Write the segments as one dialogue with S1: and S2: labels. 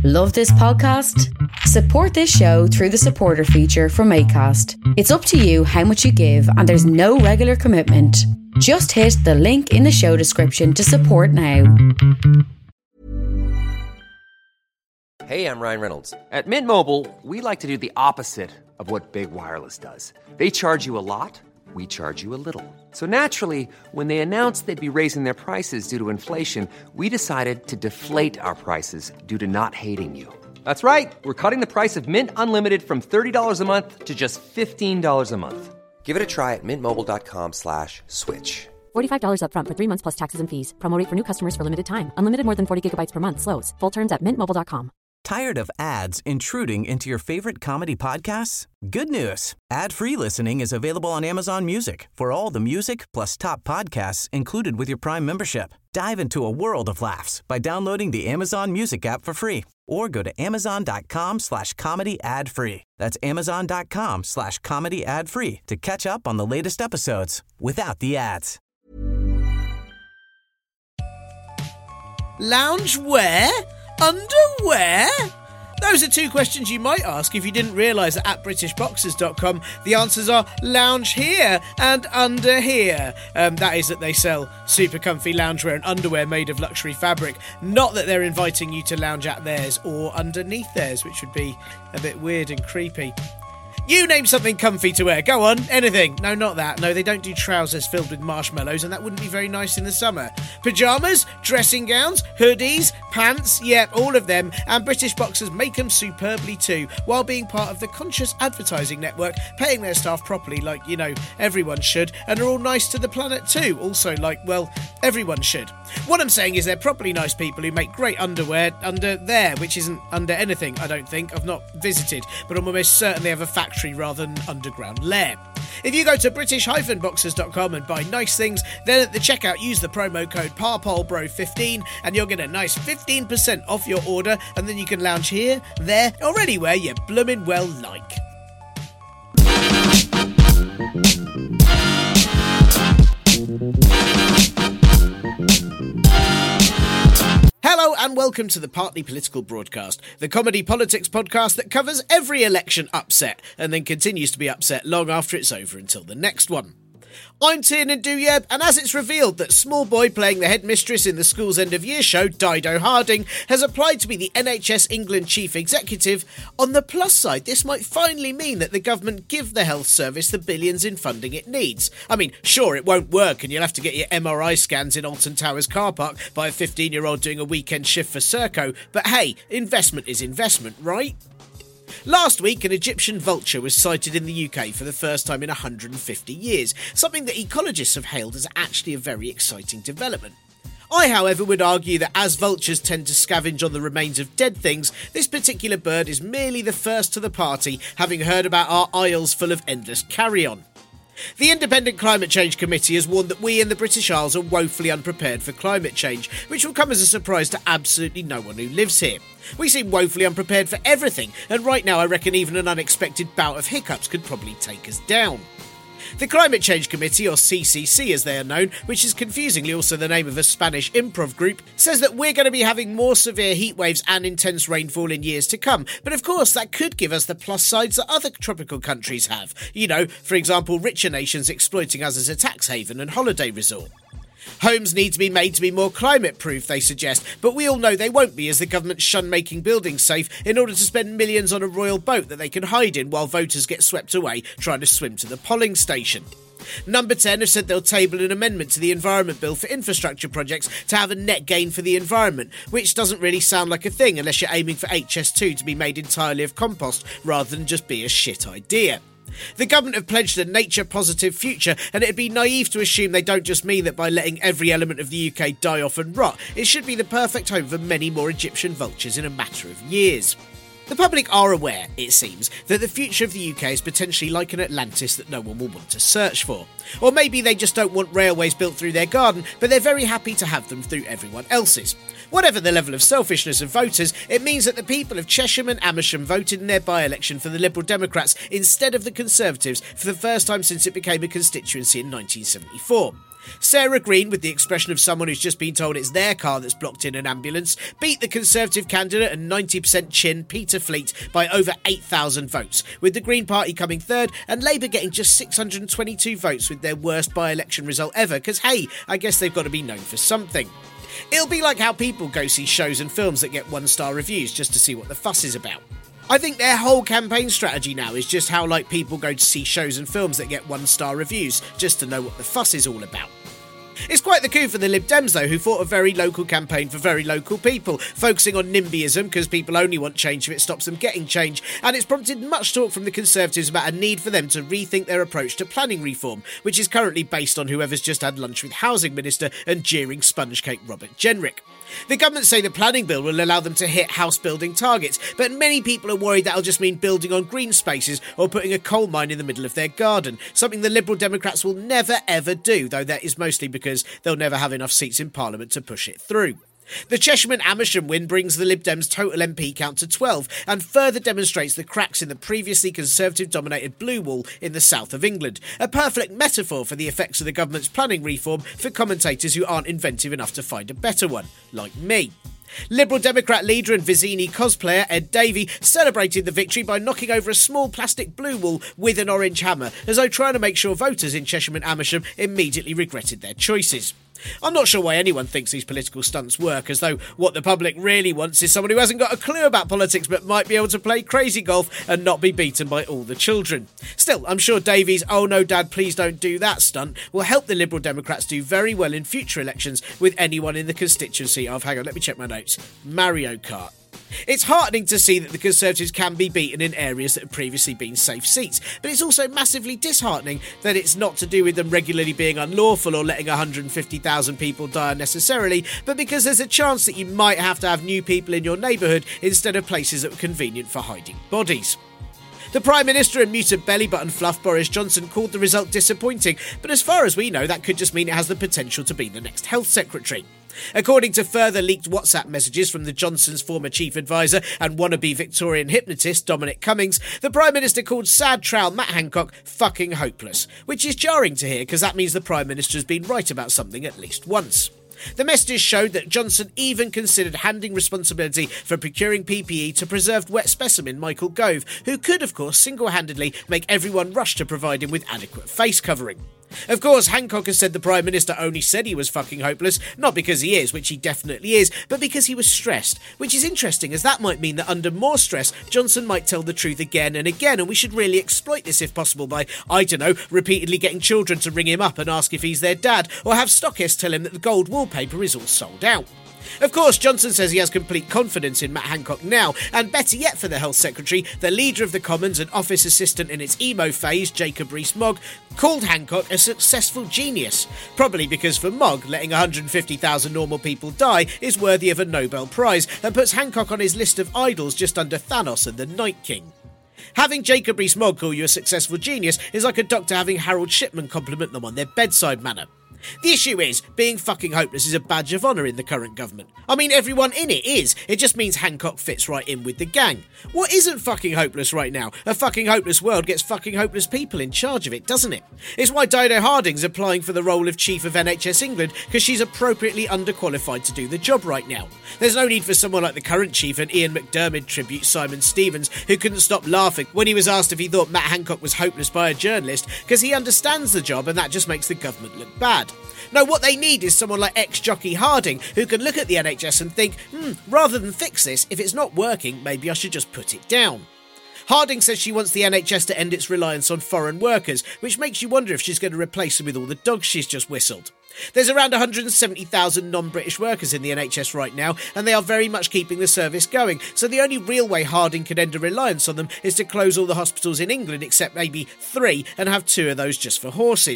S1: Love this podcast? Support this show through the supporter feature from Acast. It's up to you how much you give and there's no regular commitment. Just hit the link in the show description to support now.
S2: Hey, I'm Ryan Reynolds. At Mint Mobile, we like to do the opposite of what Big Wireless does. They charge you a lot, we charge you a little. So naturally, when they announced they'd be raising their prices due to inflation, we decided to deflate our prices due to not hating you. That's right. We're cutting the price of Mint Unlimited from $30 a month to just $15 a month. Give it a try at mintmobile.com/switch.
S3: $45 up front for 3 months plus taxes and fees. Promo rate for new customers for limited time. Unlimited more than 40 gigabytes per month. Slows full terms at mintmobile.com.
S4: Tired of ads intruding into your favorite comedy podcasts? Good news. Ad-free listening is available on Amazon Music for all the music plus top podcasts included with your Prime membership. Dive into a world of laughs by downloading the Amazon Music app for free or go to amazon.com/comedy ad-free. That's amazon.com/comedy ad-free to catch up on the latest episodes without the ads.
S5: Loungewear? Underwear? Those are two questions you might ask if you didn't realise that at BritishBoxers.com the answers are lounge here and under here. That is that they sell super comfy loungewear and underwear made of luxury fabric. Not that they're inviting you to lounge at theirs or underneath theirs, which would be a bit weird and creepy. You name something comfy to wear. Go on, anything. No, not that. No, they don't do trousers filled with marshmallows, and that wouldn't be very nice in the summer. Pyjamas, dressing gowns, hoodies, pants, yep, all of them. And British Boxers make them superbly too, while being part of the Conscious Advertising Network, paying their staff properly like, you know, everyone should, and are all nice to the planet too. Also, like, well, everyone should. What I'm saying is they're properly nice people who make great underwear under there, which isn't under anything, I don't think. I've not visited, but I'm almost certain they have a factory rather than underground lair. If you go to British-Boxers.com and buy nice things, then at the checkout use the promo code PARPOLBRO15 and you'll get a nice 15% off your order, and then you can lounge here, there, or anywhere you bloomin' well like. Hello and welcome to the Partly Political Broadcast, the comedy politics podcast that covers every election upset and then continues to be upset long after it's over until the next one. I'm Tiernan Douieb, and as it's revealed that small boy playing the headmistress in the school's end-of-year show, Dido Harding, has applied to be the NHS England Chief Executive, on the plus side, this might finally mean that the government give the health service the billions in funding it needs. I mean, sure, it won't work, and you'll have to get your MRI scans in Alton Towers car park by a 15-year-old doing a weekend shift for Serco, but hey, investment is investment, right? Last week, an Egyptian vulture was sighted in the UK for the first time in 150 years, something that ecologists have hailed as actually a very exciting development. I, however, would argue that as vultures tend to scavenge on the remains of dead things, this particular bird is merely the first to the party, having heard about our isles full of endless carry-on. The Independent Climate Change Committee has warned that we in the British Isles are woefully unprepared for climate change, which will come as a surprise to absolutely no one who lives here. We seem woefully unprepared for everything, and right now I reckon even an unexpected bout of hiccups could probably take us down. The Climate Change Committee, or CCC as they are known, which is confusingly also the name of a Spanish improv group, says that we're going to be having more severe heatwaves and intense rainfall in years to come. But of course, that could give us the plus sides that other tropical countries have. You know, for example, richer nations exploiting us as a tax haven and holiday resort. Homes need to be made to be more climate-proof, they suggest, but we all know they won't be as the government shun making buildings safe in order to spend millions on a royal boat that they can hide in while voters get swept away trying to swim to the polling station. Number 10 have said they'll table an amendment to the Environment Bill for infrastructure projects to have a net gain for the environment, which doesn't really sound like a thing unless you're aiming for HS2 to be made entirely of compost rather than just be a shit idea. The government have pledged a nature-positive future, and it'd be naive to assume they don't just mean that by letting every element of the UK die off and rot, it should be the perfect home for many more Egyptian vultures in a matter of years. The public are aware, it seems, that the future of the UK is potentially like an Atlantis that no one will want to search for. Or maybe they just don't want railways built through their garden, but they're very happy to have them through everyone else's. Whatever the level of selfishness of voters, it means that the people of Chesham and Amersham voted in their by-election for the Liberal Democrats instead of the Conservatives for the first time since it became a constituency in 1974. Sarah Green, with the expression of someone who's just been told it's their car that's blocked in an ambulance, beat the Conservative candidate and 90% chin Peter Fleet by over 8,000 votes, with the Green Party coming third and Labour getting just 622 votes with their worst by-election result ever, because hey, I guess they've got to be known for something. It'll be like how people go see shows and films that get one-star reviews just to see what the fuss is about. I think their whole campaign strategy now is just how people go to see shows and films that get one-star reviews just to know what the fuss is all about. It's quite the coup for the Lib Dems though, who fought a very local campaign for very local people, focusing on NIMBYism because people only want change if it stops them getting change, and it's prompted much talk from the Conservatives about a need for them to rethink their approach to planning reform, which is currently based on whoever's just had lunch with Housing Minister and jeering sponge cake Robert Jenrick. The government say the planning bill will allow them to hit house building targets, but many people are worried that'll just mean building on green spaces or putting a coal mine in the middle of their garden, something the Liberal Democrats will never ever do, though that is mostly because they'll never have enough seats in Parliament to push it through. The Chesham and Amersham win brings the Lib Dems' total MP count to 12 and further demonstrates the cracks in the previously Conservative-dominated blue wall in the south of England, a perfect metaphor for the effects of the government's planning reform for commentators who aren't inventive enough to find a better one, like me. Liberal Democrat leader and Vizzini cosplayer Ed Davey celebrated the victory by knocking over a small plastic blue wall with an orange hammer, as though trying to make sure voters in Chesham and Amersham immediately regretted their choices. I'm not sure why anyone thinks these political stunts work, as though what the public really wants is someone who hasn't got a clue about politics but might be able to play crazy golf and not be beaten by all the children. Still, I'm sure Davies' "oh no dad, please don't do that" stunt will help the Liberal Democrats do very well in future elections with anyone in the constituency of, hang on, let me check my notes, Mario Kart. It's heartening to see that the Conservatives can be beaten in areas that have previously been safe seats, but it's also massively disheartening that it's not to do with them regularly being unlawful or letting 150,000 people die unnecessarily, but because there's a chance that you might have to have new people in your neighbourhood instead of places that are convenient for hiding bodies. The Prime Minister and mutant belly button fluff Boris Johnson called the result disappointing, but as far as we know, that could just mean it has the potential to be the next Health Secretary. According to further leaked WhatsApp messages from the Johnsons' former chief advisor and wannabe Victorian hypnotist Dominic Cummings, the Prime Minister called sad trowel Matt Hancock fucking hopeless, which is jarring to hear because that means the Prime Minister has been right about something at least once. The messages showed that Johnson even considered handing responsibility for procuring PPE to preserved wet specimen Michael Gove, who could, of course, single-handedly make everyone rush to provide him with adequate face covering. Of course, Hancock has said the Prime Minister only said he was fucking hopeless, not because he is, which he definitely is, but because he was stressed, which is interesting as that might mean that under more stress, Johnson might tell the truth again and again, and we should really exploit this if possible by, I don't know, repeatedly getting children to ring him up and ask if he's their dad, or have stockists tell him that the gold wallpaper is all sold out. Of course, Johnson says he has complete confidence in Matt Hancock now, and better yet for the Health Secretary, the Leader of the Commons and Office Assistant in its emo phase, Jacob Rees-Mogg, called Hancock a successful genius. Probably because for Mogg, letting 150,000 normal people die is worthy of a Nobel Prize, and puts Hancock on his list of idols just under Thanos and the Night King. Having Jacob Rees-Mogg call you a successful genius is like a doctor having Harold Shipman compliment them on their bedside manner. The issue is, being fucking hopeless is a badge of honour in the current government. I mean, everyone in it is. It just means Hancock fits right in with the gang. What isn't fucking hopeless right now? A fucking hopeless world gets fucking hopeless people in charge of it, doesn't it? It's why Dido Harding's applying for the role of Chief of NHS England, because she's appropriately underqualified to do the job right now. There's no need for someone like the current chief and Ian McDermott tribute Simon Stevens, who couldn't stop laughing when he was asked if he thought Matt Hancock was hopeless by a journalist, because he understands the job and that just makes the government look bad. No, what they need is someone like ex-jockey Harding, who can look at the NHS and think, rather than fix this, if it's not working, maybe I should just put it down. Harding says she wants the NHS to end its reliance on foreign workers, which makes you wonder if she's going to replace them with all the dogs she's just whistled. There's around 170,000 non-British workers in the NHS right now, and they are very much keeping the service going, so the only real way Harding can end a reliance on them is to close all the hospitals in England except maybe 3 and have 2 of those just for horses.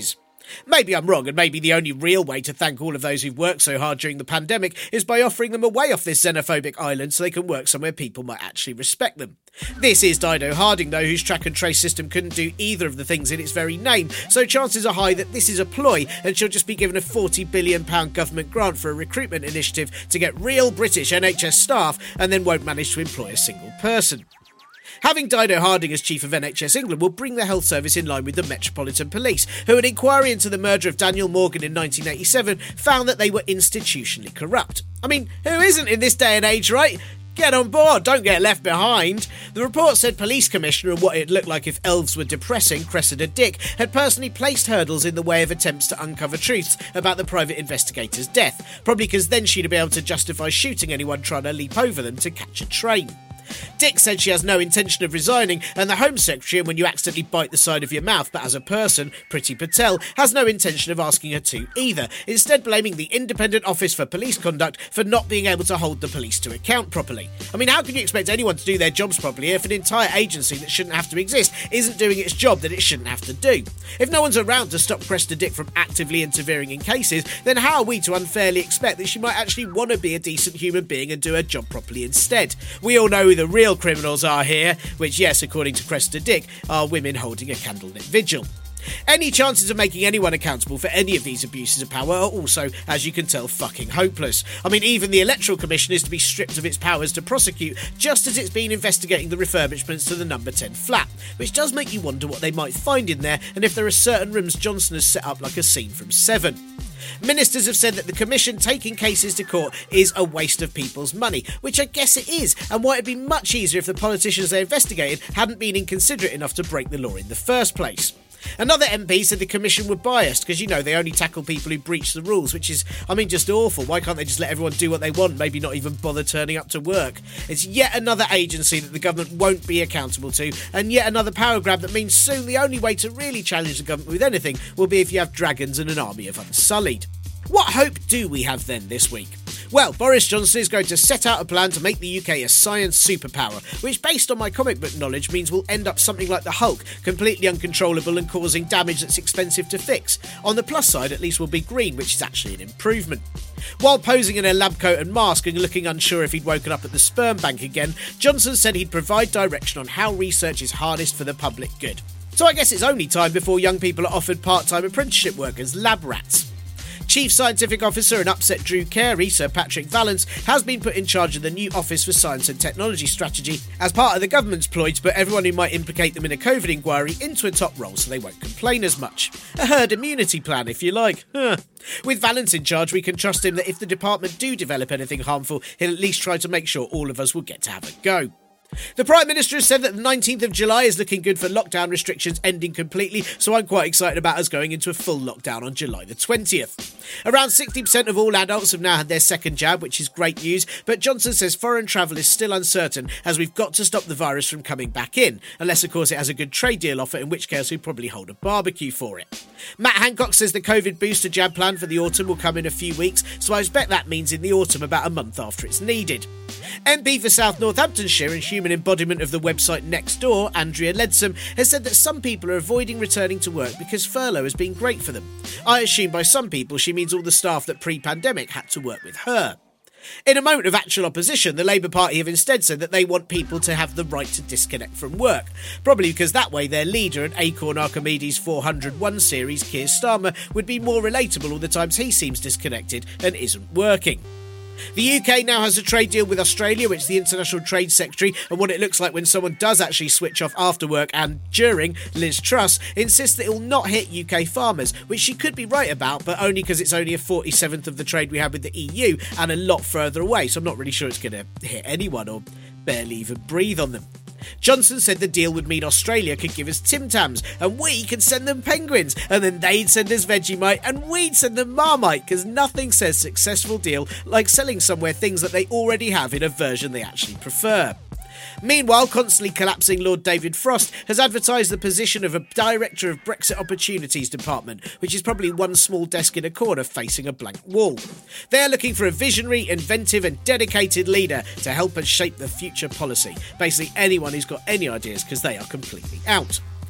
S5: Maybe I'm wrong, and maybe the only real way to thank all of those who've worked so hard during the pandemic is by offering them a way off this xenophobic island so they can work somewhere people might actually respect them. This is Dido Harding, though, whose track and trace system couldn't do either of the things in its very name, so chances are high that this is a ploy and she'll just be given a £40 billion government grant for a recruitment initiative to get real British NHS staff and then won't manage to employ a single person. Having Dido Harding as Chief of NHS England will bring the health service in line with the Metropolitan Police, who an inquiry into the murder of Daniel Morgan in 1987 found that they were institutionally corrupt. I mean, who isn't in this day and age, right? Get on board, don't get left behind. The report said Police Commissioner and what it looked like if elves were depressing, Cressida Dick, had personally placed hurdles in the way of attempts to uncover truths about the private investigator's death, probably because then she'd be able to justify shooting anyone trying to leap over them to catch a train. Dick said she has no intention of resigning, and the Home Secretary, and when you accidentally bite the side of your mouth, but as a person, Priti Patel, has no intention of asking her to either, instead blaming the Independent Office for Police Conduct for not being able to hold the police to account properly. I mean, how can you expect anyone to do their jobs properly if an entire agency that shouldn't have to exist isn't doing its job that it shouldn't have to do? If no one's around to stop Cressida Dick from actively interfering in cases, then how are we to unfairly expect that she might actually want to be a decent human being and do her job properly instead? We all know who the real criminals are here, which, yes, according to Cressida Dick, are women holding a candlelit vigil. Any chances of making anyone accountable for any of these abuses of power are also, as you can tell, fucking hopeless. I mean, even the Electoral Commission is to be stripped of its powers to prosecute, just as it's been investigating the refurbishments to the number 10 flat, which does make you wonder what they might find in there and if there are certain rooms Johnson has set up like a scene from Seven. Ministers have said that the Commission taking cases to court is a waste of people's money, which I guess it is, and why it'd be much easier if the politicians they investigated hadn't been inconsiderate enough to break the law in the first place. Another MP said the Commission were biased because, you know, they only tackle people who breach the rules, which is, I mean, just awful. Why can't they just let everyone do what they want, maybe not even bother turning up to work? It's yet another agency that the government won't be accountable to, and yet another power grab that means soon the only way to really challenge the government with anything will be if you have dragons and an army of Unsullied. What hope do we have then this week? Well, Boris Johnson is going to set out a plan to make the UK a science superpower, which, based on my comic book knowledge, means we'll end up something like the Hulk, completely uncontrollable and causing damage that's expensive to fix. On the plus side, at least we'll be green, which is actually an improvement. While posing in a lab coat and mask and looking unsure if he'd woken up at the sperm bank again, Johnson said he'd provide direction on how research is harnessed for the public good. So I guess it's only time before young people are offered part-time apprenticeship work as lab rats. Chief Scientific Officer and upset Drew Carey, Sir Patrick Vallance, has been put in charge of the new Office for Science and Technology strategy as part of the government's ploy to put everyone who might implicate them in a COVID inquiry into a top role so they won't complain as much. A herd immunity plan, if you like. With Vallance in charge, we can trust him that if the department do develop anything harmful, he'll at least try to make sure all of us will get to have a go. The Prime Minister has said that the 19th of July is looking good for lockdown restrictions ending completely, so I'm quite excited about us going into a full lockdown on July the 20th. Around 60% of all adults have now had their second jab, which is great news, but Johnson says foreign travel is still uncertain as we've got to stop the virus from coming back in, unless of course it has a good trade deal offer, in which case we'd probably hold a barbecue for it. Matt Hancock says the COVID booster jab plan for the autumn will come in a few weeks, so I expect that means in the autumn about a month after it's needed. MP for South Northamptonshire and human embodiment of the website Nextdoor, Andrea Leadsom, has said that some people are avoiding returning to work because furlough has been great for them. I assume by some people she means all the staff that pre-pandemic had to work with her. In a moment of actual opposition, the Labour Party have instead said that they want people to have the right to disconnect from work, probably because that way their leader and Acorn Archimedes 401 series, Keir Starmer, would be more relatable all the times he seems disconnected and isn't working. The UK now has a trade deal with Australia, which the International Trade Secretary, and what it looks like when someone does actually switch off after work and during, Liz Truss, insists that it will not hit UK farmers, which she could be right about, but only because it's only a 47th of the trade we have with the EU and a lot further away, so I'm not really sure it's going to hit anyone or barely even breathe on them. Johnson said the deal would mean Australia could give us Tim Tams and we could send them penguins, and then they'd send us Vegemite and we'd send them Marmite, because nothing says successful deal like selling somewhere things that they already have in a version they actually prefer. Meanwhile, constantly collapsing Lord David Frost has advertised the position of a Director of Brexit Opportunities Department, which is probably one small desk in a corner facing a blank wall. They are looking for a visionary, inventive and dedicated leader to help us shape the future policy. Basically anyone who's got any ideas, because they are completely out.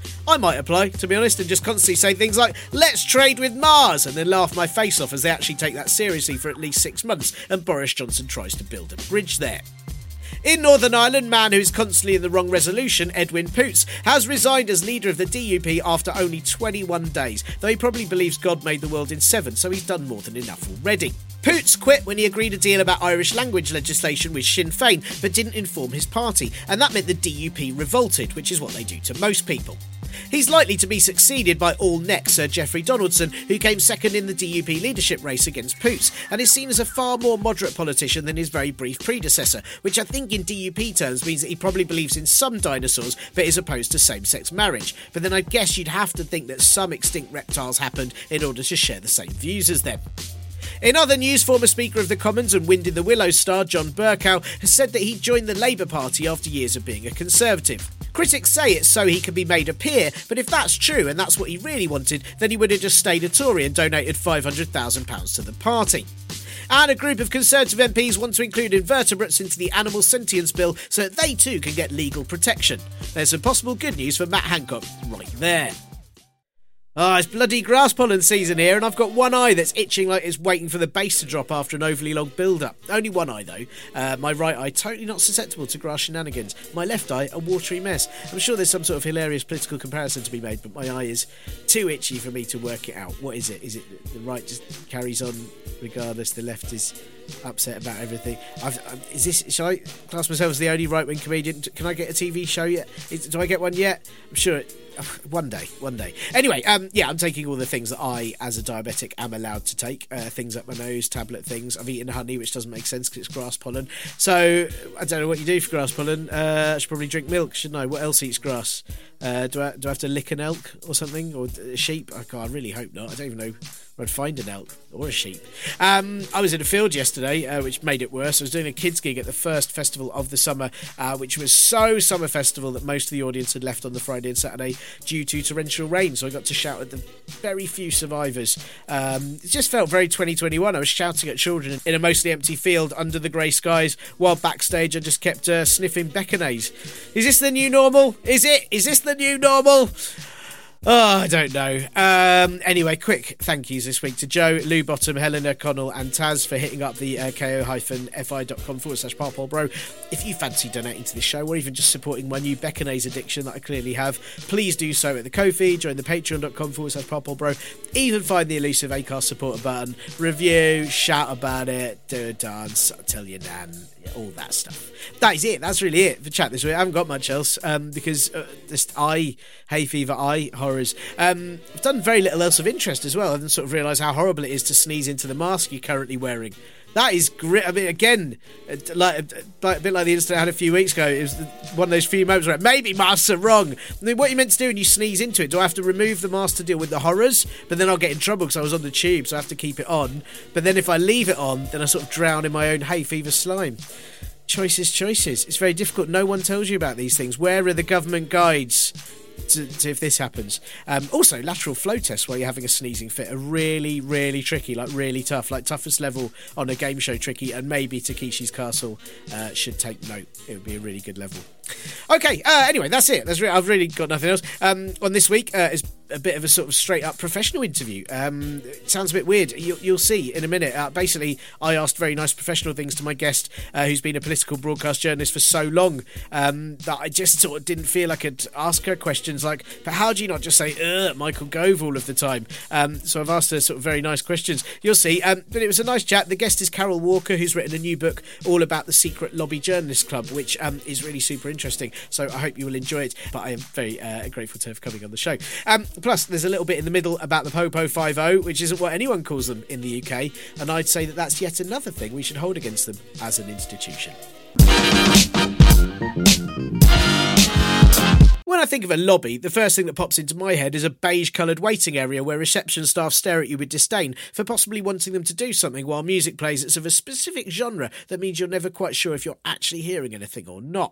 S5: I might apply, to be honest, and just constantly say things like, let's trade with Mars, and then laugh my face off as they actually take that seriously for at least 6 months and Boris Johnson tries to build a bridge there. In Northern Ireland, man who's constantly in the wrong resolution, Edwin Poots, has resigned as leader of the DUP after only 21 days, though he probably believes God made the world in 7, so he's done more than enough already. Poots quit when he agreed a deal about Irish language legislation with Sinn Féin, but didn't inform his party, and that meant the DUP revolted, which is what they do to most people. He's likely to be succeeded by All Neck Sir Geoffrey Donaldson, who came second in the DUP leadership race against Poots, and is seen as a far more moderate politician than his very brief predecessor, which I think in DUP terms means that he probably believes in some dinosaurs but is opposed to same-sex marriage. But then I guess you'd have to think that some extinct reptiles happened in order to share the same views as them. In other news, former Speaker of the Commons and Wind in the Willows star John Bercow has said that he joined the Labour Party after years of being a Conservative. Critics say it's so he can be made a peer, but if that's true and that's what he really wanted, then he would have just stayed a Tory and donated £500,000 to the party. And a group of Conservative MPs want to include invertebrates into the Animal Sentience Bill so that they too can get legal protection. There's some possible good news for Matt Hancock right there. It's bloody grass pollen season here, and I've got one eye that's itching like it's waiting for the base to drop after an overly long build-up. Only one eye, though. My right eye, totally not susceptible to grass shenanigans. My left eye, a watery mess. I'm sure there's some sort of hilarious political comparison to be made, but my eye is too itchy for me to work it out. What is it? Is it the right just carries on regardless, the left is upset about everything? Shall I class myself as the only right-wing comedian? Can I get a TV show yet? Do I get one yet? I'm sure one day. Anyway, I'm taking all the things that I, as a diabetic, am allowed to take. Things up my nose, tablet things. I've eaten honey, which doesn't make sense because it's grass pollen. So, I don't know what you do for grass pollen. I should probably drink milk, shouldn't I? What else eats grass? Do I have to lick an elk or something? Or a sheep? I really hope not. I don't even know where I'd find an elk or a sheep. I was in a field yesterday, which made it worse. I was doing a kids gig at the first festival of the summer, which was so summer festival that most of the audience had left on the Friday and Saturday due to torrential rain, so I got to shout at the very few survivors. It just felt very 2021. I was shouting at children in a mostly empty field under the grey skies, while backstage I just kept sniffing Beckonaise. Is this the new normal? Is this the new normal? Oh, I don't know. Anyway, quick thank yous this week to Joe, Lou Bottom, Helena, Connell and Taz for hitting up the ko-fi.com/parpolbro. If you fancy donating to the show or even just supporting my new Beckonaise addiction that I clearly have, please do so at the Ko-fi, join the patreon.com/parpolbro, even find the elusive Acast supporter button, review, shout about it, do a dance, tell your nan, all that stuff. That is it. That's really it for chat this week. I haven't got much else because this hay fever, horrors. I've done very little else of interest as well. I didn't sort of realise how horrible it is to sneeze into the mask you're currently wearing. That is great. I mean, again, like a bit like the incident I had a few weeks ago. It was one of those few moments where maybe masks are wrong. I mean, what are you meant to do when you sneeze into it? Do I have to remove the mask to deal with the horrors? But then I'll get in trouble because I was on the tube, so I have to keep it on. But then if I leave it on, then I sort of drown in my own hay fever slime. Choices. It's very difficult. No one tells you about these things. Where are the government guides to if this happens? Also, lateral flow tests while you're having a sneezing fit are really, really tricky, like really tough, like toughest level on a game show tricky, and maybe Takeshi's Castle should take note. It would be a really good level. Okay, anyway, that's it. I've really got nothing else. On this week is a bit of a sort of straight up professional interview. It sounds a bit weird. You'll see in a minute. Basically, I asked very nice professional things to my guest, who's been a political broadcast journalist for so long that I just sort of didn't feel I could ask her questions like, but how do you not just say Michael Gove all of the time? So I've asked her sort of very nice questions. You'll see. But it was a nice chat. The guest is Carol Walker, who's written a new book all about the Secret Lobby Journalist Club, which is really super interesting. So I hope you will enjoy it. But I am very grateful to her for coming on the show. Plus, there's a little bit in the middle about the Popo 5-0, which isn't what anyone calls them in the UK, and I'd say that that's yet another thing we should hold against them as an institution. When I think of a lobby, the first thing that pops into my head is a beige-coloured waiting area where reception staff stare at you with disdain for possibly wanting them to do something while music plays that's of a specific genre that means you're never quite sure if you're actually hearing anything or not.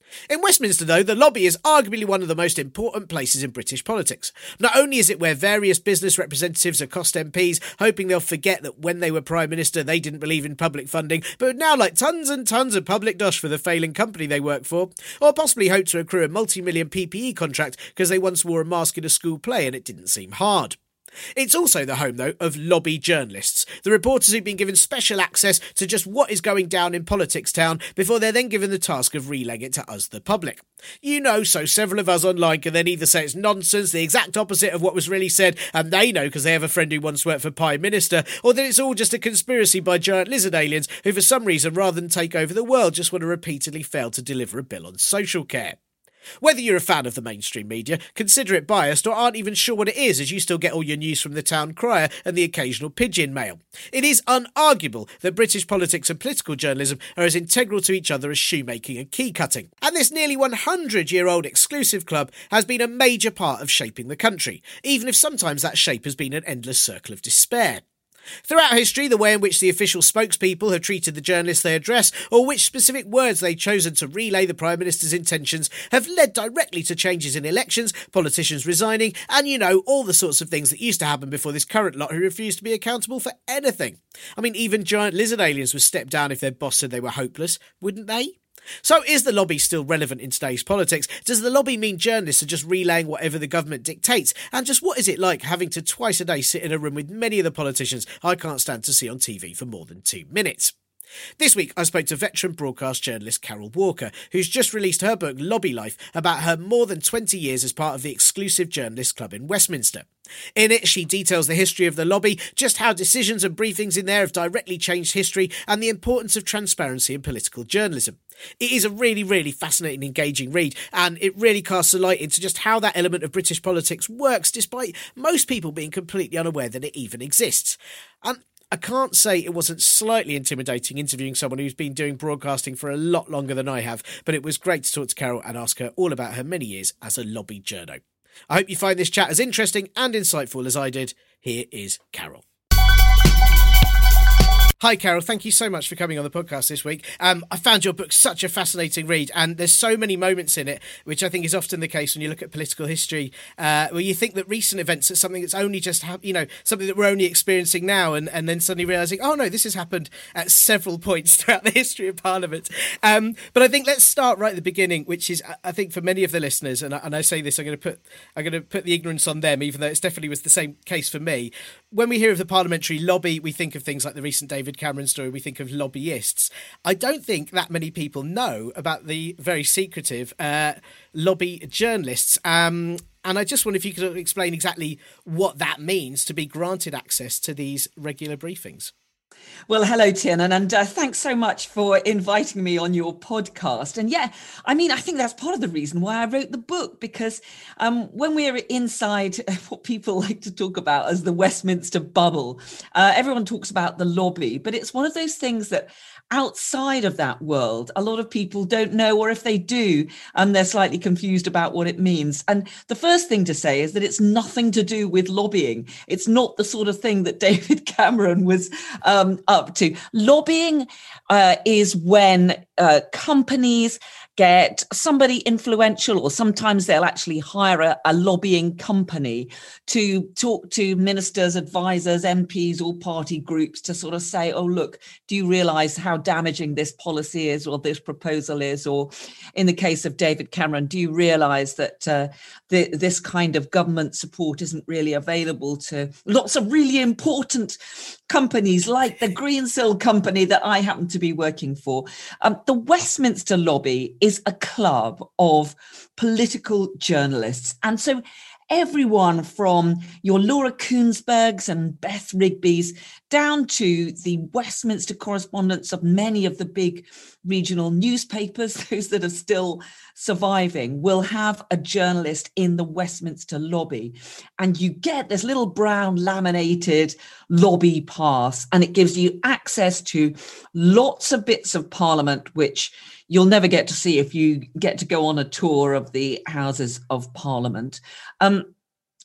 S5: In Westminster, though, the lobby is arguably one of the most important places in British politics. Not only is it where various business representatives accost MPs, hoping they'll forget that when they were Prime Minister they didn't believe in public funding, but would now like tons and tons of public dosh for the failing company they work for, or possibly hope to accrue a multi-million PPE contract because they once wore a mask in a school play and it didn't seem hard. It's also the home, though, of lobby journalists, the reporters who've been given special access to just what is going down in politics town before they're then given the task of relaying it to us, the public. You know, so several of us online can then either say it's nonsense, the exact opposite of what was really said, and they know because they have a friend who once worked for Prime Minister, or that it's all just a conspiracy by giant lizard aliens who for some reason, rather than take over the world, just want to repeatedly fail to deliver a bill on social care. Whether you're a fan of the mainstream media, consider it biased, or aren't even sure what it is, as you still get all your news from the Town Crier and the occasional pigeon mail, it is unarguable that British politics and political journalism are as integral to each other as shoemaking and key cutting. And this nearly 100-year-old exclusive club has been a major part of shaping the country, even if sometimes that shape has been an endless circle of despair. Throughout history, the way in which the official spokespeople have treated the journalists they address, or which specific words they've chosen to relay the Prime Minister's intentions, have led directly to changes in elections, politicians resigning, and, all the sorts of things that used to happen before this current lot who refuse to be accountable for anything. I mean, even giant lizard aliens would step down if their boss said they were hopeless, wouldn't they? So is the lobby still relevant in today's politics? Does the lobby mean journalists are just relaying whatever the government dictates? And just what is it like having to twice a day sit in a room with many of the politicians I can't stand to see on TV for more than 2 minutes? This week I spoke to veteran broadcast journalist Carol Walker, who's just released her book Lobby Life about her more than 20 years as part of the exclusive journalist club in Westminster. In it, she details the history of the lobby, just how decisions and briefings in there have directly changed history, and the importance of transparency in political journalism. It is a really, really fascinating, engaging read, and it really casts a light into just how that element of British politics works, despite most people being completely unaware that it even exists. And I can't say it wasn't slightly intimidating interviewing someone who's been doing broadcasting for a lot longer than I have, but it was great to talk to Carol and ask her all about her many years as a lobby journo. I hope you find this chat as interesting and insightful as I did. Here is Carol. Hi, Carol. Thank you so much for coming on the podcast this week. I found your book such a fascinating read, and there's so many moments in it, which I think is often the case when you look at political history, where you think that recent events are something that's only just, something that we're only experiencing now, and then suddenly realising, oh no, this has happened at several points throughout the history of Parliament. But I think let's start right at the beginning, which is, I think for many of the listeners, and I say this, I'm going to put the ignorance on them, even though it definitely was the same case for me. When we hear of the parliamentary lobby, we think of things like the recent David Cameron story, we think of lobbyists. I don't think that many people know about the very secretive lobby journalists. And I just wonder if you could explain exactly what that means to be granted access to these regular briefings.
S6: Well, hello, Tiernan, and thanks so much for inviting me on your podcast. And yeah, I think that's part of the reason why I wrote the book, because when we're inside what people like to talk about as the Westminster bubble, everyone talks about the lobby, but it's one of those things that outside of that world, a lot of people don't know, or if they do, they're slightly confused about what it means. And the first thing to say is that it's nothing to do with lobbying. It's not the sort of thing that David Cameron was up to. Lobbying is when companies get somebody influential, or sometimes they'll actually hire a lobbying company to talk to ministers, advisors, MPs, or party groups to sort of say, oh, look, do you realise how damaging this policy is, or this proposal is? Or in the case of David Cameron, do you realise that this kind of government support isn't really available to lots of really important companies like the Greensill company that I happen to be working for? The Westminster lobby is a club of political journalists. And so everyone from your Laura Kuenssbergs and Beth Rigbys down to the Westminster correspondents of many of the big regional newspapers, those that are still surviving, will have a journalist in the Westminster lobby. And you get this little brown laminated lobby pass, and it gives you access to lots of bits of Parliament, which you'll never get to see if you get to go on a tour of the Houses of Parliament.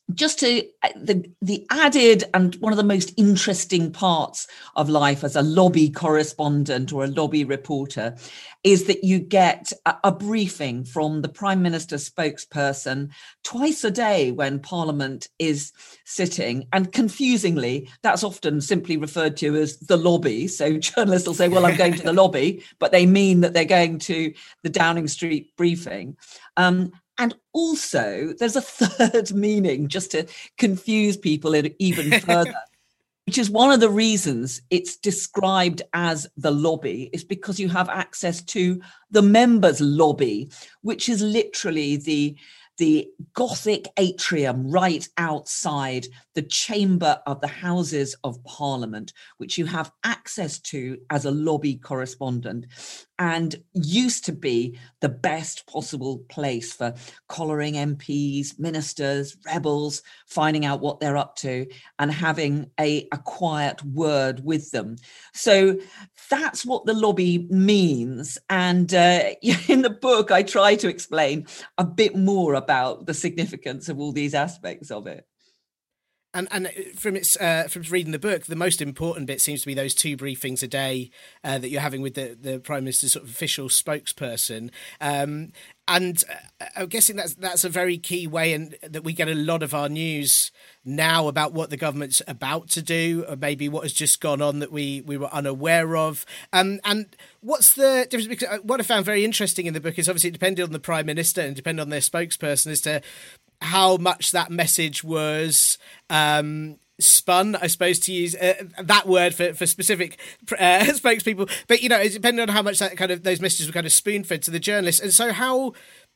S6: just to the added and one of the most interesting parts of life as a lobby correspondent or a lobby reporter is that you get a briefing from the Prime Minister's spokesperson twice a day when Parliament is sitting. And confusingly, that's often simply referred to as the lobby. So journalists will say, well, I'm going to the lobby, but they mean that they're going to the Downing Street briefing. And also, there's a third meaning, just to confuse people even further, which is one of the reasons it's described as the lobby, is because you have access to the members' lobby, which is literally the Gothic atrium right outside the chamber of the Houses of Parliament, which you have access to as a lobby correspondent, and used to be the best possible place for collaring MPs, ministers, rebels, finding out what they're up to and having a quiet word with them. So that's what the lobby means. And in the book, I try to explain a bit more about the significance of all these aspects of it.
S5: And from reading the book, the most important bit seems to be those 2 briefings a day that you're having with the Prime Minister's sort of official spokesperson. And I'm guessing that's a very key way, and that we get a lot of our news now about what the government's about to do, or maybe what has just gone on that we were unaware of. And what's the difference? Because what I found very interesting in the book is obviously it depended on the Prime Minister and depended on their spokesperson as to how much that message was spun, I suppose, to use that word for specific spokespeople. But, it depended on how much that those messages were kind of spoon-fed to the journalists. And so how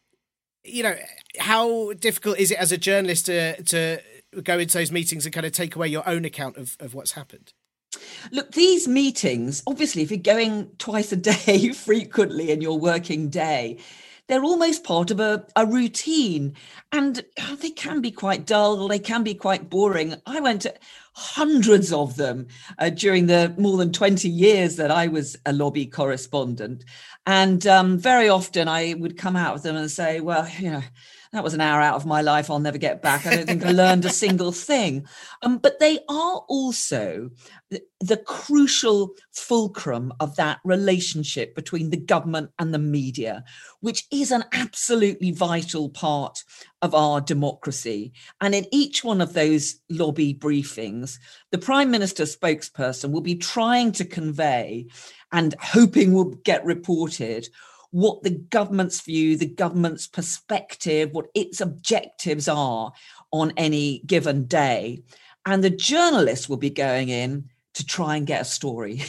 S5: difficult is it as a journalist to go into those meetings and kind of take away your own account of what's happened?
S6: Look, these meetings, obviously, if you're going twice a day frequently in your working day, they're almost part of a routine, and they can be quite dull. They can be quite boring. I went to hundreds of them during the more than 20 years that I was a lobby correspondent. And very often I would come out of them and say, well, that was an hour out of my life I'll never get back. I don't think I learned a single thing. But they are also the crucial fulcrum of that relationship between the government and the media, which is an absolutely vital part of our democracy. And in each one of those lobby briefings, the Prime Minister's spokesperson will be trying to convey, and hoping will get reported, what the government's view, the government's perspective, what its objectives are on any given day. And the journalists will be going in to try and get a story.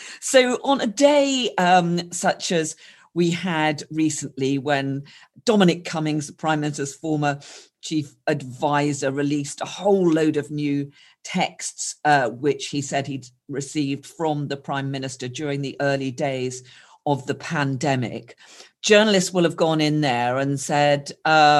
S6: So on a day such as we had recently, when Dominic Cummings, the Prime Minister's former chief advisor, released a whole load of new texts, which he said he'd received from the Prime Minister during the early days of the pandemic, journalists will have gone in there and said,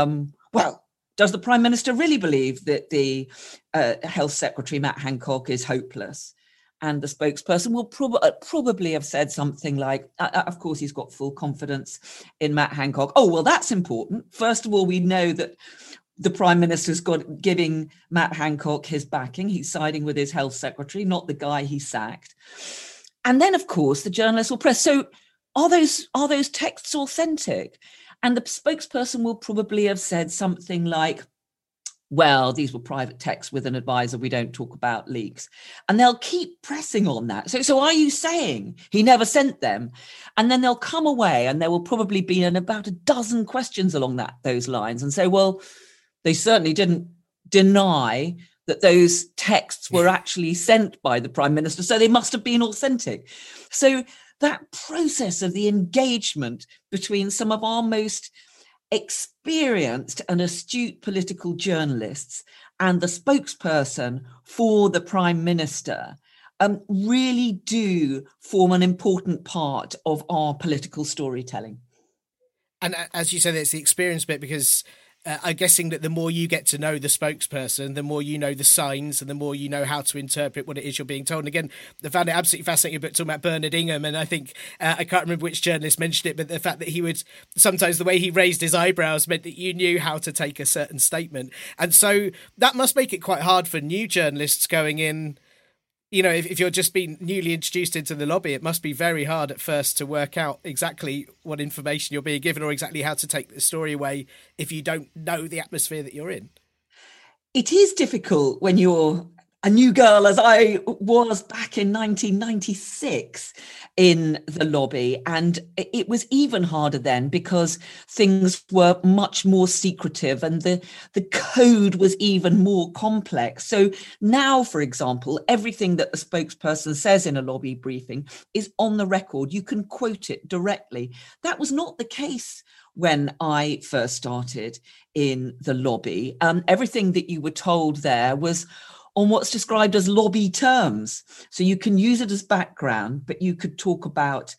S6: well, does the Prime Minister really believe that the Health Secretary, Matt Hancock, is hopeless? And the spokesperson will probably have said something like, of course, he's got full confidence in Matt Hancock. Oh, well, that's important. First of all, we know that the Prime Minister's giving Matt Hancock his backing. He's siding with his Health Secretary, not the guy he sacked. And then, of course, the journalists will press. So are those texts authentic? And the spokesperson will probably have said something like, well, these were private texts with an advisor. We don't talk about leaks. And they'll keep pressing on that. So are you saying he never sent them? And then they'll come away and there will probably be about a dozen questions along those lines and say, well, they certainly didn't deny that those texts were actually sent by the Prime Minister, so they must have been authentic. So that process of the engagement between some of our most experienced and astute political journalists and the spokesperson for the Prime Minister really do form an important part of our political storytelling.
S5: And as you said, it's the experience bit, because I'm guessing that the more you get to know the spokesperson, the more you know the signs and the more you know how to interpret what it is you're being told. And again, I found it absolutely fascinating about talking about Bernard Ingham. And I think, I can't remember which journalist mentioned it, but the fact that he would, sometimes the way he raised his eyebrows meant that you knew how to take a certain statement. And so that must make it quite hard for new journalists going in. You know, if you're just being newly introduced into the lobby, it must be very hard at first to work out exactly what information you're being given or exactly how to take the story away if you don't know the atmosphere that you're in.
S6: It is difficult when you're a new girl, as I was back in 1996 in the lobby. And it was even harder then because things were much more secretive and the code was even more complex. So now, for example, everything that the spokesperson says in a lobby briefing is on the record. You can quote it directly. That was not the case when I first started in the lobby. Everything that you were told there was on what's described as lobby terms. So you can use it as background, but you could talk about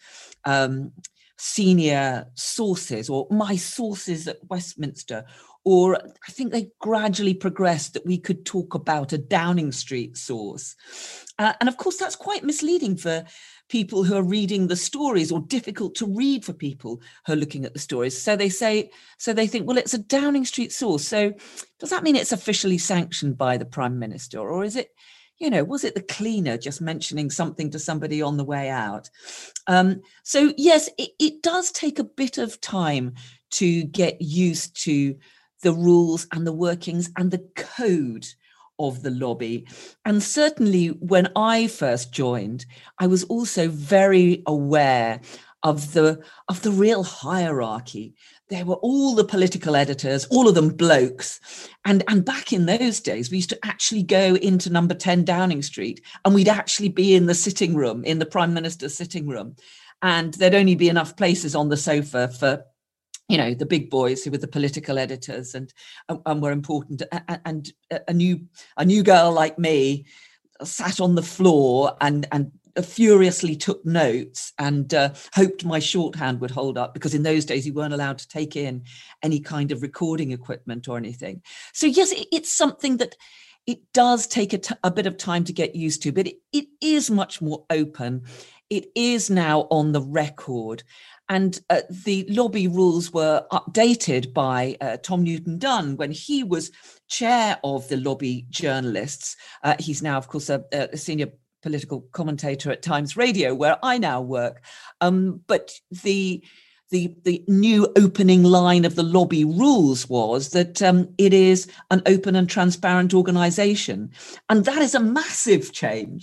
S6: senior sources or my sources at Westminster. Or I think they gradually progressed that we could talk about a Downing Street source. And of course, that's quite misleading for people who are reading the stories, or difficult to read for people who are looking at the stories. So they think, well, it's a Downing Street source. So does that mean it's officially sanctioned by the Prime Minister? Or is it, was it the cleaner just mentioning something to somebody on the way out? So yes, it does take a bit of time to get used to the rules and the workings and the code of the lobby. And certainly when I first joined, I was also very aware of the real hierarchy. There were all the political editors, all of them blokes. And back in those days, we used to actually go into number 10 Downing Street, and we'd actually be in the sitting room, in the Prime Minister's sitting room. And there'd only be enough places on the sofa for the big boys who were the political editors and were important. And a new girl like me sat on the floor and furiously took notes and hoped my shorthand would hold up, because in those days you weren't allowed to take in any kind of recording equipment or anything. So yes, it's something that it does take a bit of time to get used to, but it is much more open. It is now on the record. And the lobby rules were updated by Tom Newton-Dunn when he was chair of the lobby journalists. He's now, of course, a senior political commentator at Times Radio, where I now work. But the new opening line of the lobby rules was that it is an open and transparent organisation. And that is a massive change.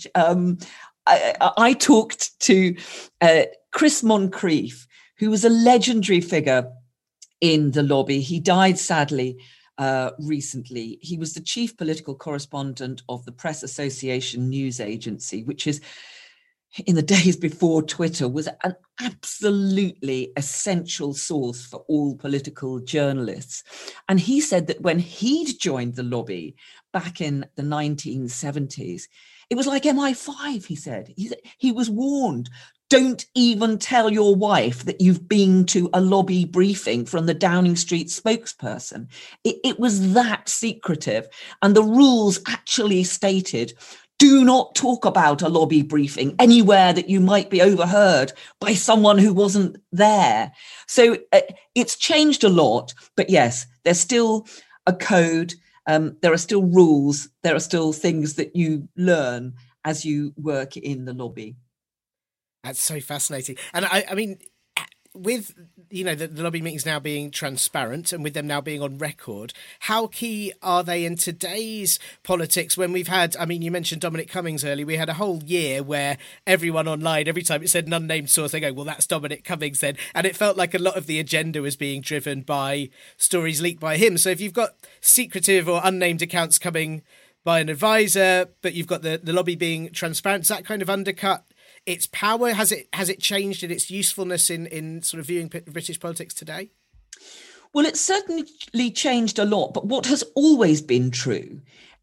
S6: I talked to Chris Moncrief, who was a legendary figure in the lobby. He died, sadly, recently. He was the chief political correspondent of the Press Association news agency, which is, in the days before Twitter, was an absolutely essential source for all political journalists. And he said that when he'd joined the lobby back in the 1970s, it was like MI5, he said. He was warned, don't even tell your wife that you've been to a lobby briefing from the Downing Street spokesperson. It was that secretive. And the rules actually stated, do not talk about a lobby briefing anywhere that you might be overheard by someone who wasn't there. So it's changed a lot. But yes, there's still a code. There are still rules. There are still things that you learn as you work in the lobby.
S5: That's so fascinating. And I mean, with, the lobby meetings now being transparent and with them now being on record, how key are they in today's politics when we've had, you mentioned Dominic Cummings earlier, we had a whole year where everyone online, every time it said an unnamed source, they go, well, that's Dominic Cummings then. And it felt like a lot of the agenda was being driven by stories leaked by him. So if you've got secretive or unnamed accounts coming by an advisor, but you've got the lobby being transparent, does that kind of undercut its power? Has it changed in its usefulness in sort of viewing British politics today?
S6: Well, it's certainly changed a lot. But what has always been true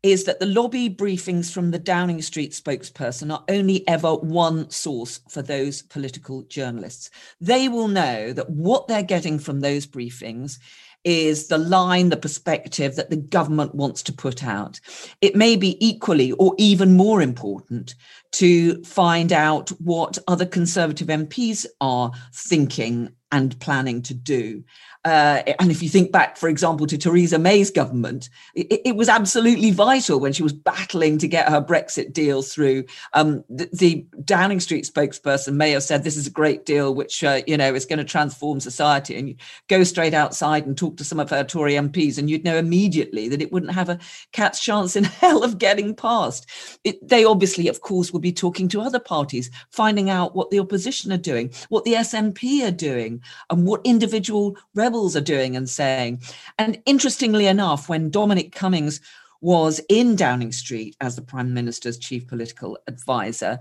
S6: is that the lobby briefings from the Downing Street spokesperson are only ever one source for those political journalists. They will know that what they're getting from those briefings is the line, the perspective that the government wants to put out. It may be equally or even more important to find out what other Conservative MPs are thinking and planning to do. And if you think back, for example, to Theresa May's government, it was absolutely vital when she was battling to get her Brexit deal through. The Downing Street spokesperson may have said, this is a great deal, which, is going to transform society. And you go straight outside and talk to some of her Tory MPs, and you'd know immediately that it wouldn't have a cat's chance in hell of getting passed. They obviously, of course, will be talking to other parties, finding out what the opposition are doing, what the SNP are doing, and what individual rebels are doing and saying. And interestingly enough, when Dominic Cummings was in Downing Street as the Prime Minister's chief political advisor,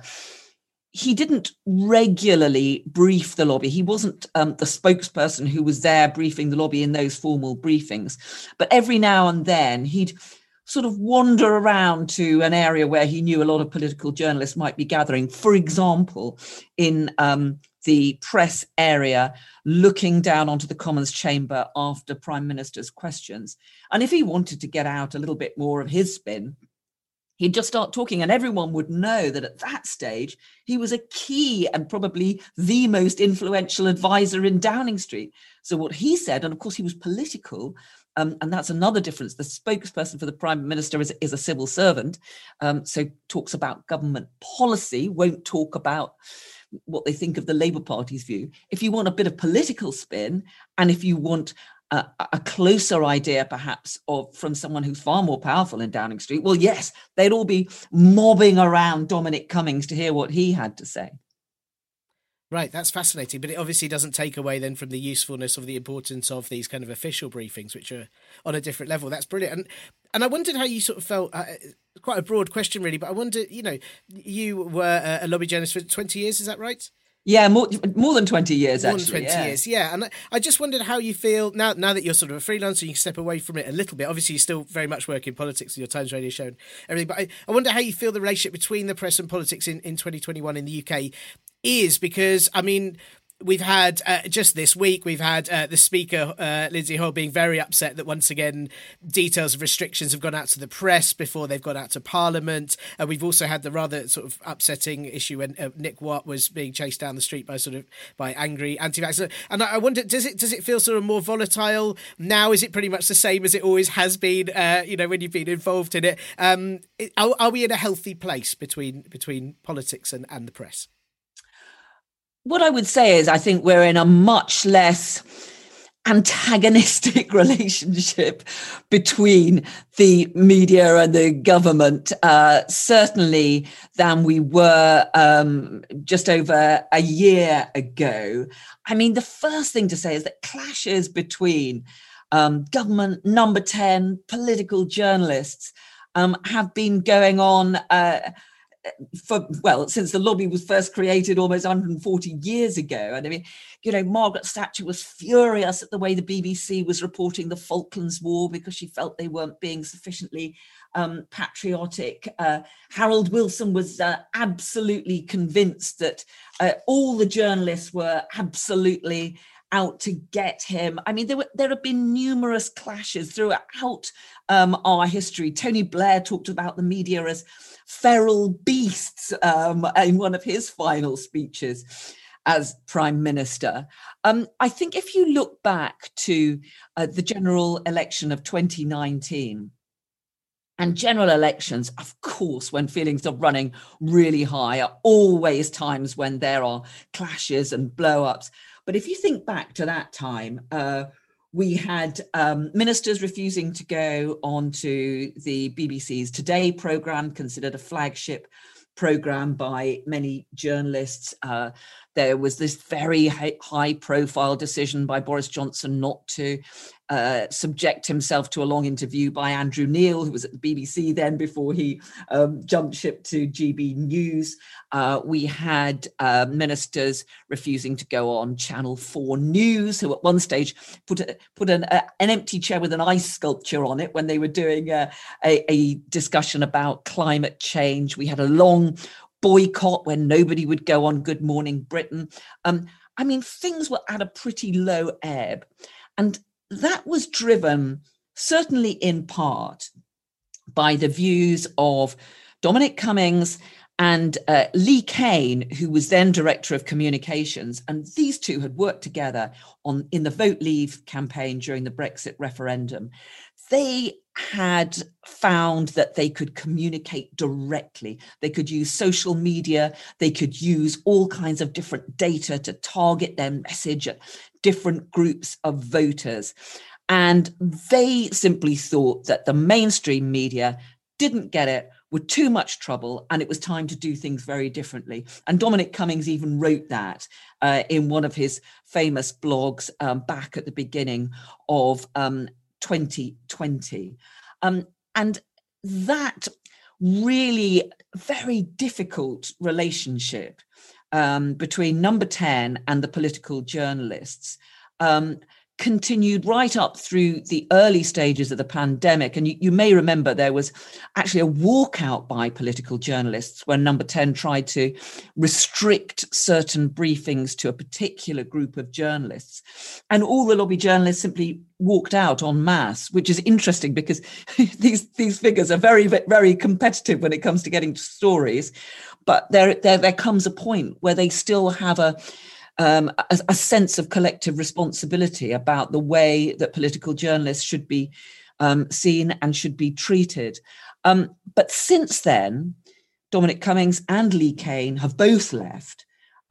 S6: he didn't regularly brief the lobby. He wasn't the spokesperson who was there briefing the lobby in those formal briefings. But every now and then he'd sort of wander around to an area where he knew a lot of political journalists might be gathering. For example, in the press area, looking down onto the Commons chamber after Prime Minister's questions. And if he wanted to get out a little bit more of his spin, he'd just start talking, and everyone would know that at that stage, he was a key and probably the most influential advisor in Downing Street. So what he said, and of course he was political, and that's another difference. The spokesperson for the Prime Minister is a civil servant, so talks about government policy, won't talk about what they think of the Labour Party's view. If you want a bit of political spin, and if you want a closer idea perhaps from someone who's far more powerful in Downing Street, well, yes, they'd all be mobbing around Dominic Cummings to hear what he had to say.
S5: Right, that's fascinating, but it obviously doesn't take away then from the usefulness of the importance of these kind of official briefings, which are on a different level. That's brilliant. And I wondered how you sort of felt, quite a broad question really, but I wonder, you were a lobby journalist for 20 years, is that right?
S6: Yeah, more than 20 years,
S5: actually. More than 20 years, yeah. And I just wondered how you feel now that you're sort of a freelancer, you can step away from it a little bit. Obviously, you still very much work in politics in your Times Radio show and everything, but I wonder how you feel the relationship between the press and politics in 2021 in the UK is, because, I mean, we've had, just this week, we've had the Speaker, Lindsay Hoyle, being very upset that once again details of restrictions have gone out to the press before they've gone out to Parliament. We've also had the rather sort of upsetting issue when Nick Watt was being chased down the street by angry anti-vaxxers. And I wonder, does it feel sort of more volatile now? Is it pretty much the same as it always has been, when you've been involved in it? Are we in a healthy place between politics and the press?
S6: What I would say is I think we're in a much less antagonistic relationship between the media and the government, certainly than we were just over a year ago. I mean, the first thing to say is that clashes between government, Number 10, political journalists have been going on since the lobby was first created almost 140 years ago. And I mean, Margaret Thatcher was furious at the way the BBC was reporting the Falklands War because she felt they weren't being sufficiently patriotic. Harold Wilson was absolutely convinced that all the journalists were absolutely out to get him. I mean, there have been numerous clashes throughout our history. Tony Blair talked about the media as feral beasts in one of his final speeches as Prime Minister. I think if you look back to the general election of 2019, and general elections, of course, when feelings are running really high, are always times when there are clashes and blow-ups. But if you think back to that time, we had ministers refusing to go onto the BBC's Today programme, considered a flagship programme by many journalists. There was this very high profile decision by Boris Johnson not to subject himself to a long interview by Andrew Neil, who was at the BBC then before he jumped ship to GB News. We had ministers refusing to go on Channel 4 News, who at one stage put an empty chair with an ice sculpture on it when they were doing a discussion about climate change. We had a long boycott when nobody would go on Good Morning Britain. I mean, things were at a pretty low ebb. And that was driven, certainly in part, by the views of Dominic Cummings and Lee Cain, who was then Director of Communications. And these two had worked together in the Vote Leave campaign during the Brexit referendum. They had found that they could communicate directly. They could use social media. They could use all kinds of different data to target their message at different groups of voters. And they simply thought that the mainstream media didn't get it, were too much trouble, and it was time to do things very differently. And Dominic Cummings even wrote that in one of his famous blogs back at the beginning of 2020. And that really very difficult relationship between Number 10 and the political journalists continued right up through the early stages of the pandemic. And you may remember there was actually a walkout by political journalists when Number 10 tried to restrict certain briefings to a particular group of journalists. And all the lobby journalists simply walked out en masse, which is interesting because these figures are very, very competitive when it comes to getting stories. But there comes a point where they still have a sense of collective responsibility about the way that political journalists should be seen and should be treated. But since then, Dominic Cummings and Lee Cain have both left.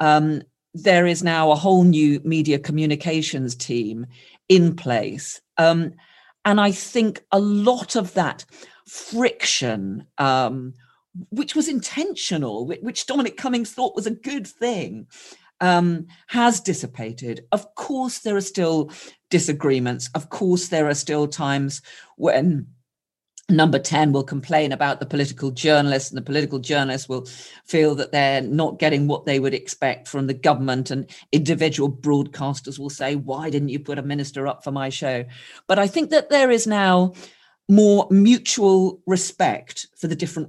S6: There is now a whole new media communications team in place. And I think a lot of that friction, which was intentional, which Dominic Cummings thought was a good thing, has dissipated. Of course, there are still disagreements. Of course, there are still times when Number 10 will complain about the political journalists, and the political journalists will feel that they're not getting what they would expect from the government, and individual broadcasters will say, why didn't you put a minister up for my show? But I think that there is now more mutual respect for the different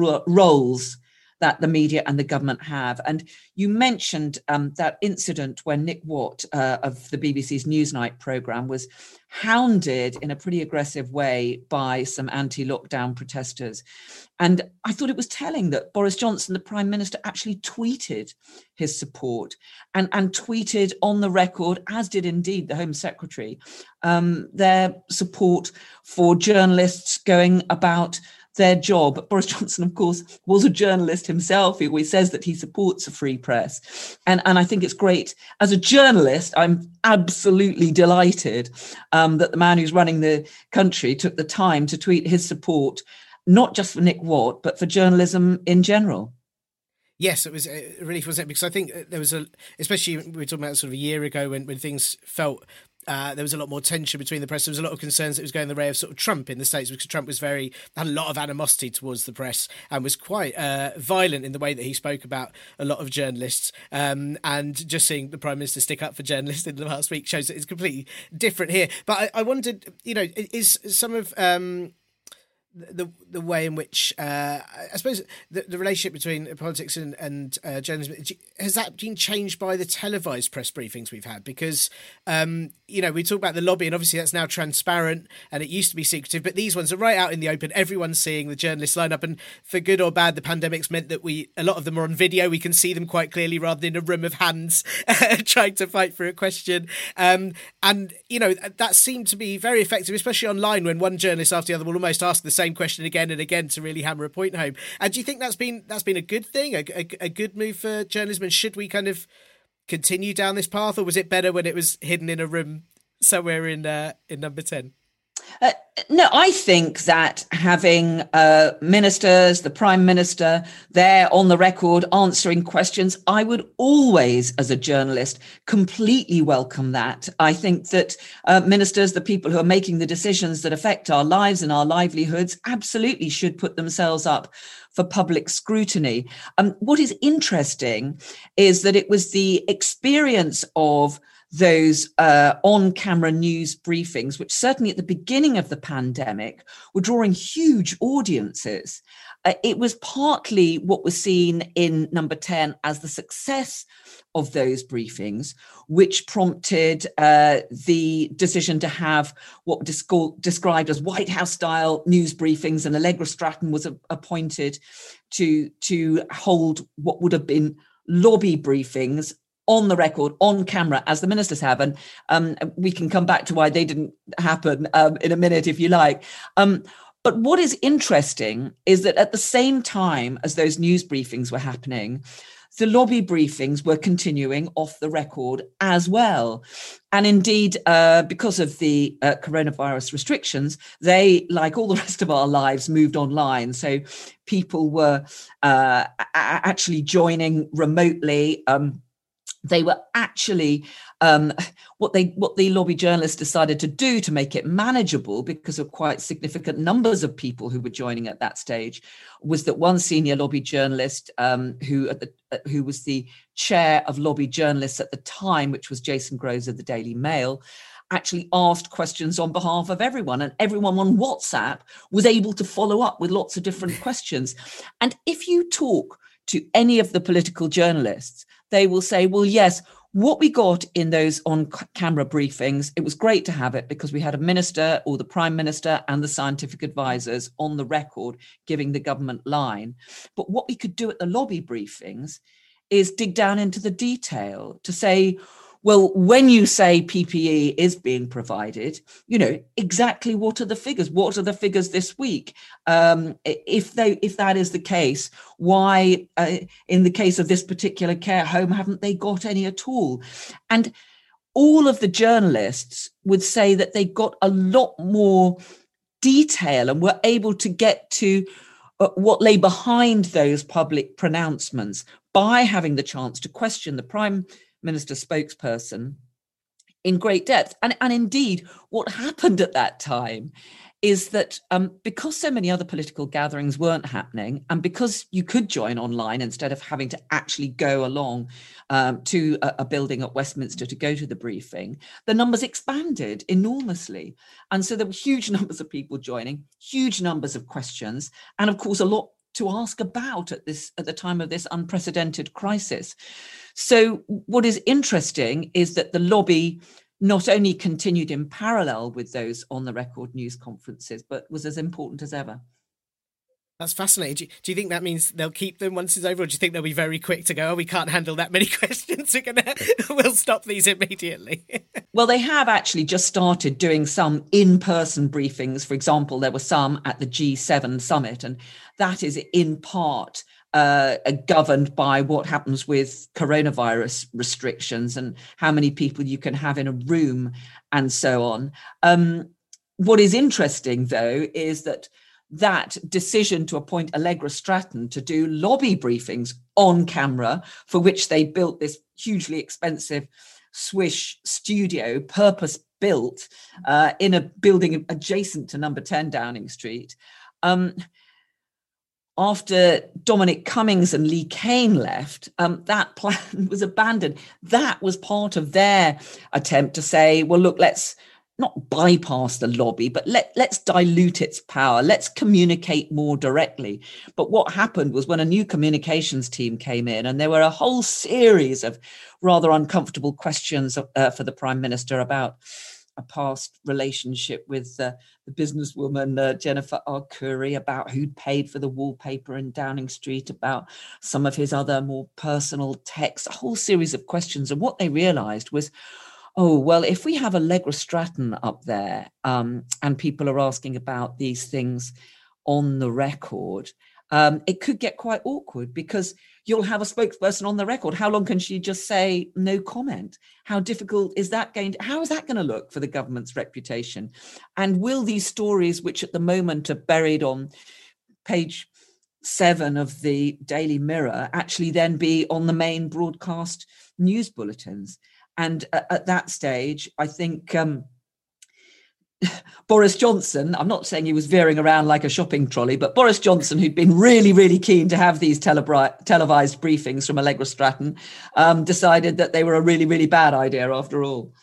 S6: roles that the media and the government have. And you mentioned that incident when Nick Watt of the BBC's Newsnight programme was hounded in a pretty aggressive way by some anti-lockdown protesters. And I thought it was telling that Boris Johnson, the Prime Minister, actually tweeted his support and tweeted on the record, as did indeed the Home Secretary, their support for journalists going about their job. Boris Johnson, of course, was a journalist himself. He always says that he supports a free press. And I think it's great. As a journalist, I'm absolutely delighted that the man who's running the country took the time to tweet his support, not just for Nick Watt, but for journalism in general.
S5: Yes, it was a relief, wasn't it? Because I think there was especially we were talking about sort of a year ago when things felt there was a lot more tension between the press. There was a lot of concerns that it was going the way of sort of Trump in the States, because Trump had a lot of animosity towards the press and was quite violent in the way that he spoke about a lot of journalists. And just seeing the Prime Minister stick up for journalists in the last week shows that it's completely different here. But I wondered, is some of the way in which I suppose the relationship between politics and journalism, has that been changed by the televised press briefings we've had? Because we talk about the lobby, and obviously that's now transparent, and it used to be secretive, but these ones are right out in the open. Everyone's seeing the journalists line up, and for good or bad, the pandemic's meant that a lot of them are on video. We can see them quite clearly rather than a room of hands trying to fight for a question. And that seemed to be very effective, especially online, when one journalist after the other will almost ask the same question again and again to really hammer a point home. And do you think that's been a good thing, a good move for journalism? And should we kind of continue down this path, or was it better when it was hidden in a room somewhere in Number 10?
S6: No, I think that having ministers, the Prime Minister there on the record answering questions, I would always, as a journalist, completely welcome that. I think that ministers, the people who are making the decisions that affect our lives and our livelihoods, absolutely should put themselves up for public scrutiny. What is interesting is that it was the experience of those on-camera news briefings, which certainly at the beginning of the pandemic were drawing huge audiences. It was partly what was seen in Number 10 as the success of those briefings, which prompted the decision to have what was described as White House-style news briefings, and Allegra Stratton was appointed to hold what would have been lobby briefings on the record, on camera, as the ministers have. And we can come back to why they didn't happen in a minute, if you like. But what is interesting is that at the same time as those news briefings were happening, the lobby briefings were continuing off the record as well. And indeed, because of the coronavirus restrictions, they, like all the rest of our lives, moved online. So people were actually joining remotely. They were actually what the lobby journalists decided to do to make it manageable, because of quite significant numbers of people who were joining at that stage, was that one senior lobby journalist who was the chair of lobby journalists at the time, which was Jason Groves of the Daily Mail, actually asked questions on behalf of everyone, and everyone on WhatsApp was able to follow up with lots of different questions. And if you talk to any of the political journalists, they will say, well, yes, what we got in those on-camera briefings, it was great to have it because we had a minister or the Prime Minister and the scientific advisors on the record giving the government line. But what we could do at the lobby briefings is dig down into the detail to say, well, when you say PPE is being provided, exactly what are the figures? What are the figures this week? If that is the case, why, in the case of this particular care home, haven't they got any at all? And all of the journalists would say that they got a lot more detail and were able to get to what lay behind those public pronouncements by having the chance to question the Prime Minister spokesperson in great depth. And indeed, what happened at that time is that because so many other political gatherings weren't happening, and because you could join online instead of having to actually go along to a building at Westminster to go to the briefing, the numbers expanded enormously. And so there were huge numbers of people joining, huge numbers of questions, and of course, a lot to ask about at the time of this unprecedented crisis. So what is interesting is that the lobby not only continued in parallel with those on the record news conferences, but was as important as ever.
S5: That's fascinating. Do you think that means they'll keep them once it's over, or do you think they'll be very quick to go, we can't handle that many questions, we'll stop these immediately?
S6: Well, they have actually just started doing some in-person briefings. For example, there were some at the G7 summit, and that is in part governed by what happens with coronavirus restrictions and how many people you can have in a room and so on. What is interesting, though, is that decision to appoint Allegra Stratton to do lobby briefings on camera, for which they built this hugely expensive Swish studio, purpose-built in a building adjacent to Number 10 Downing Street. After Dominic Cummings and Lee Cain left, that plan was abandoned. That was part of their attempt to say, well, look, let's not bypass the lobby, but let's dilute its power. Let's communicate more directly. But what happened was when a new communications team came in, and there were a whole series of rather uncomfortable questions for the Prime Minister about a past relationship with the businesswoman Jennifer Arcuri, about who'd paid for the wallpaper in Downing Street, about some of his other more personal texts, a whole series of questions. And what they realised was, oh, well, if we have Allegra Stratton up there and people are asking about these things on the record, it could get quite awkward because you'll have a spokesperson on the record. How long can she just say no comment? How difficult is that how is that going to look for the government's reputation? And will these stories, which at the moment are buried on page 7 of the Daily Mirror, actually then be on the main broadcast news bulletins? And at that stage, I think Boris Johnson, I'm not saying he was veering around like a shopping trolley, but Boris Johnson, who'd been really, really keen to have these televised briefings from Allegra Stratton, decided that they were a really, really bad idea after all.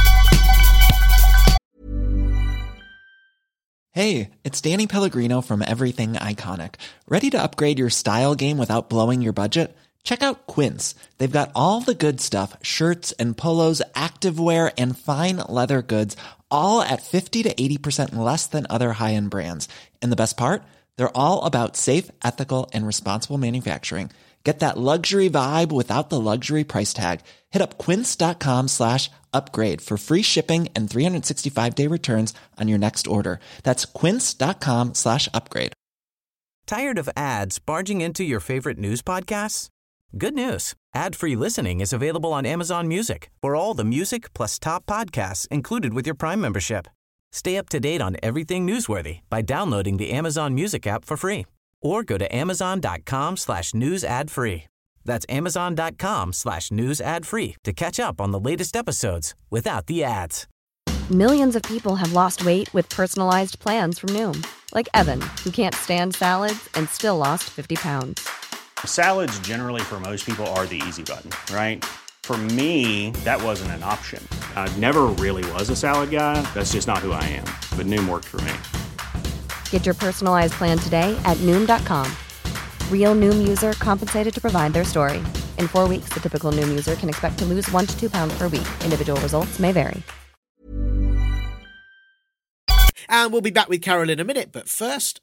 S7: Hey, it's Danny Pellegrino from Everything Iconic. Ready to upgrade your style game without blowing your budget? Check out Quince. They've got all the good stuff, shirts and polos, activewear, and fine leather goods, all at 50 to 80% less than other high-end brands. And the best part? They're all about safe, ethical, and responsible manufacturing. Get that luxury vibe without the luxury price tag. Hit up quince.com/upgrade for free shipping and 365-day returns on your next order. That's quince.com/upgrade.
S4: Tired of ads barging into your favorite news podcasts? Good news. Ad-free listening is available on Amazon Music for all the music plus top podcasts included with your Prime membership. Stay up to date on everything newsworthy by downloading the Amazon Music app for free or go to amazon.com/news ad free. That's amazon.com/news ad free to catch up on the latest episodes without the ads.
S3: Millions of people have lost weight with personalized plans from Noom. Like Evan, who can't stand salads and still lost 50 pounds.
S8: Salads generally for most people are the easy button, right? For me, that wasn't an option. I never really was a salad guy. That's just not who I am. But Noom worked for me.
S3: Get your personalized plan today at Noom.com. Real Noom user compensated to provide their story. In 4 weeks, the typical Noom user can expect to lose 1 to 2 pounds per week. Individual results may vary.
S5: And we'll be back with Carol in a minute, but first...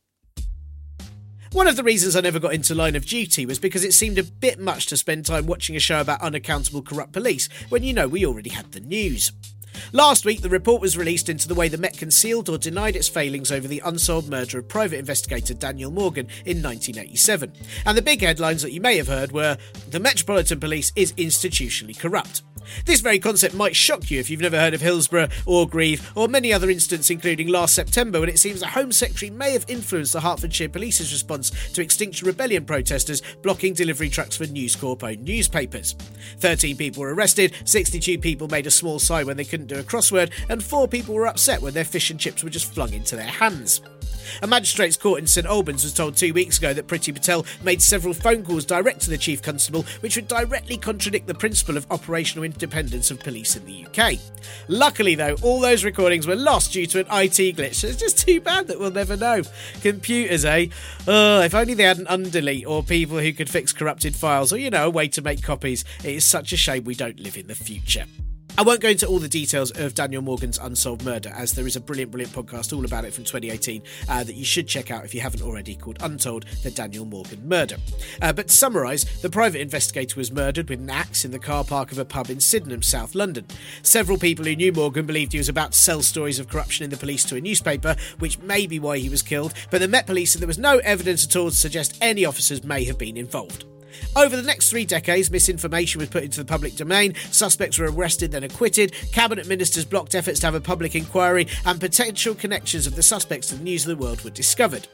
S5: One of the reasons I never got into Line of Duty was because it seemed a bit much to spend time watching a show about unaccountable corrupt police when, we already had the news. Last week, the report was released into the way the Met concealed or denied its failings over the unsolved murder of private investigator Daniel Morgan in 1987. And the big headlines that you may have heard were, "The Metropolitan Police is institutionally corrupt." This very concept might shock you if you've never heard of Hillsborough, Orgreave, or many other incidents, including last September, when it seems the Home Secretary may have influenced the Hertfordshire Police's response to Extinction Rebellion protesters blocking delivery trucks for News Corp-owned newspapers. 13 people were arrested, 62 people made a small sigh when they couldn't do a crossword, and 4 people were upset when their fish and chips were just flung into their hands. A magistrate's court in St Albans was told 2 weeks ago that Priti Patel made several phone calls direct to the Chief Constable, which would directly contradict the principle of operational independence of police in the UK. Luckily, though, all those recordings were lost due to an IT glitch, so it's just too bad that we'll never know. Computers, eh? If only they had an undelete or people who could fix corrupted files or, a way to make copies. It is such a shame we don't live in the future. I won't go into all the details of Daniel Morgan's unsolved murder, as there is a brilliant podcast all about it from 2018 that you should check out if you haven't already, called Untold, the Daniel Morgan Murder. But to summarise, the private investigator was murdered with an axe in the car park of a pub in Sydenham, South London. Several people who knew Morgan believed he was about to sell stories of corruption in the police to a newspaper, which may be why he was killed, but the Met Police said there was no evidence at all to suggest any officers may have been involved. Over the next 3 decades, misinformation was put into the public domain, suspects were arrested then acquitted, cabinet ministers blocked efforts to have a public inquiry, and potential connections of the suspects to the news of the world were discovered.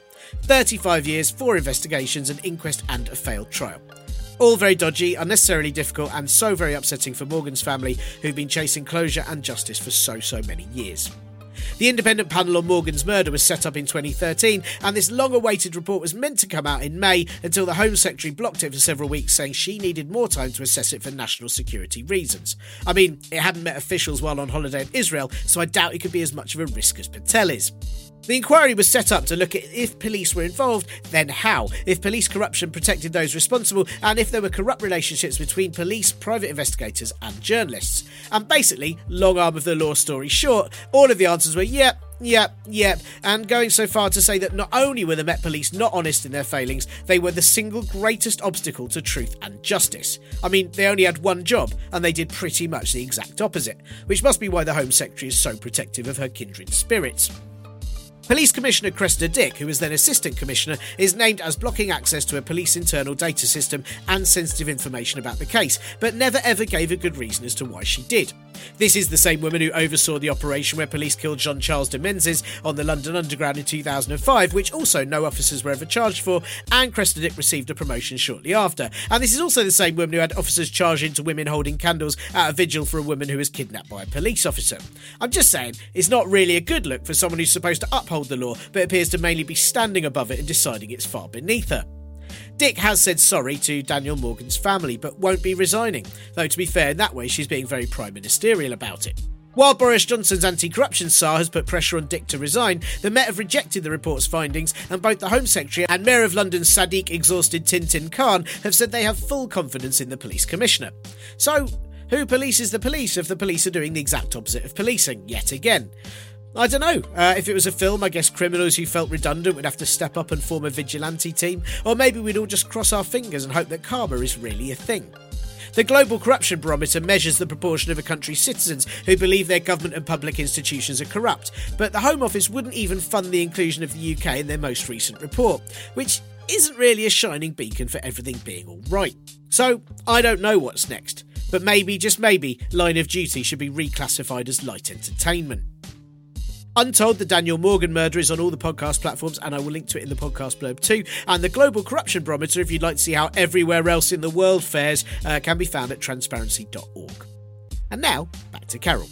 S5: 35 years, 4 investigations, an inquest and a failed trial. All very dodgy, unnecessarily difficult, and so very upsetting for Morgan's family, who've been chasing closure and justice for so many years. The independent panel on Morgan's murder was set up in 2013, and this long-awaited report was meant to come out in May until the Home Secretary blocked it for several weeks, saying she needed more time to assess it for national security reasons. I mean, it hadn't met officials while on holiday in Israel, so I doubt it could be as much of a risk as Patel is. The inquiry was set up to look at if police were involved, then how, if police corruption protected those responsible, and if there were corrupt relationships between police, private investigators and journalists. And basically, long arm of the law story short, all of the answers were yep, and going so far to say that not only were the Met Police not honest in their failings, they were the single greatest obstacle to truth and justice. I mean, they only had one job, and they did pretty much the exact opposite, which must be why the Home Secretary is so protective of her kindred spirits. Police Commissioner Cressida Dick, who was then Assistant Commissioner, is named as blocking access to a police internal data system and sensitive information about the case, but never ever gave a good reason as to why she did. This is the same woman who oversaw the operation where police killed Jean-Charles de Menezes on the London Underground in 2005, which also no officers were ever charged for, and Cressida Dick received a promotion shortly after. And this is also the same woman who had officers charge into women holding candles at a vigil for a woman who was kidnapped by a police officer. I'm just saying, it's not really a good look for someone who's supposed to uphold the law, but appears to mainly be standing above it and deciding it's far beneath her. Dick has said sorry to Daniel Morgan's family, but won't be resigning, though to be fair, in that way she's being very prime ministerial about it. While Boris Johnson's anti-corruption SAR has put pressure on Dick to resign, the Met have rejected the report's findings, and both the Home Secretary and Mayor of London's Sadiq exhausted Tintin Khan have said they have full confidence in the Police Commissioner. So, who polices the police if the police are doing the exact opposite of policing, yet again? I don't know. If it was a film, I guess criminals who felt redundant would have to step up and form a vigilante team, or maybe we'd all just cross our fingers and hope that karma is really a thing. The Global Corruption Barometer measures the proportion of a country's citizens who believe their government and public institutions are corrupt, but the Home Office wouldn't even fund the inclusion of the UK in their most recent report, which isn't really a shining beacon for everything being all right. So, I don't know what's next, but maybe, just maybe, Line of Duty should be reclassified as light entertainment. Untold, the Daniel Morgan murder, is on all the podcast platforms, and I will link to it in the podcast blurb too. And the Global Corruption Barometer, if you'd like to see how everywhere else in the world fares, can be found at transparency.org. And now, back to Carol.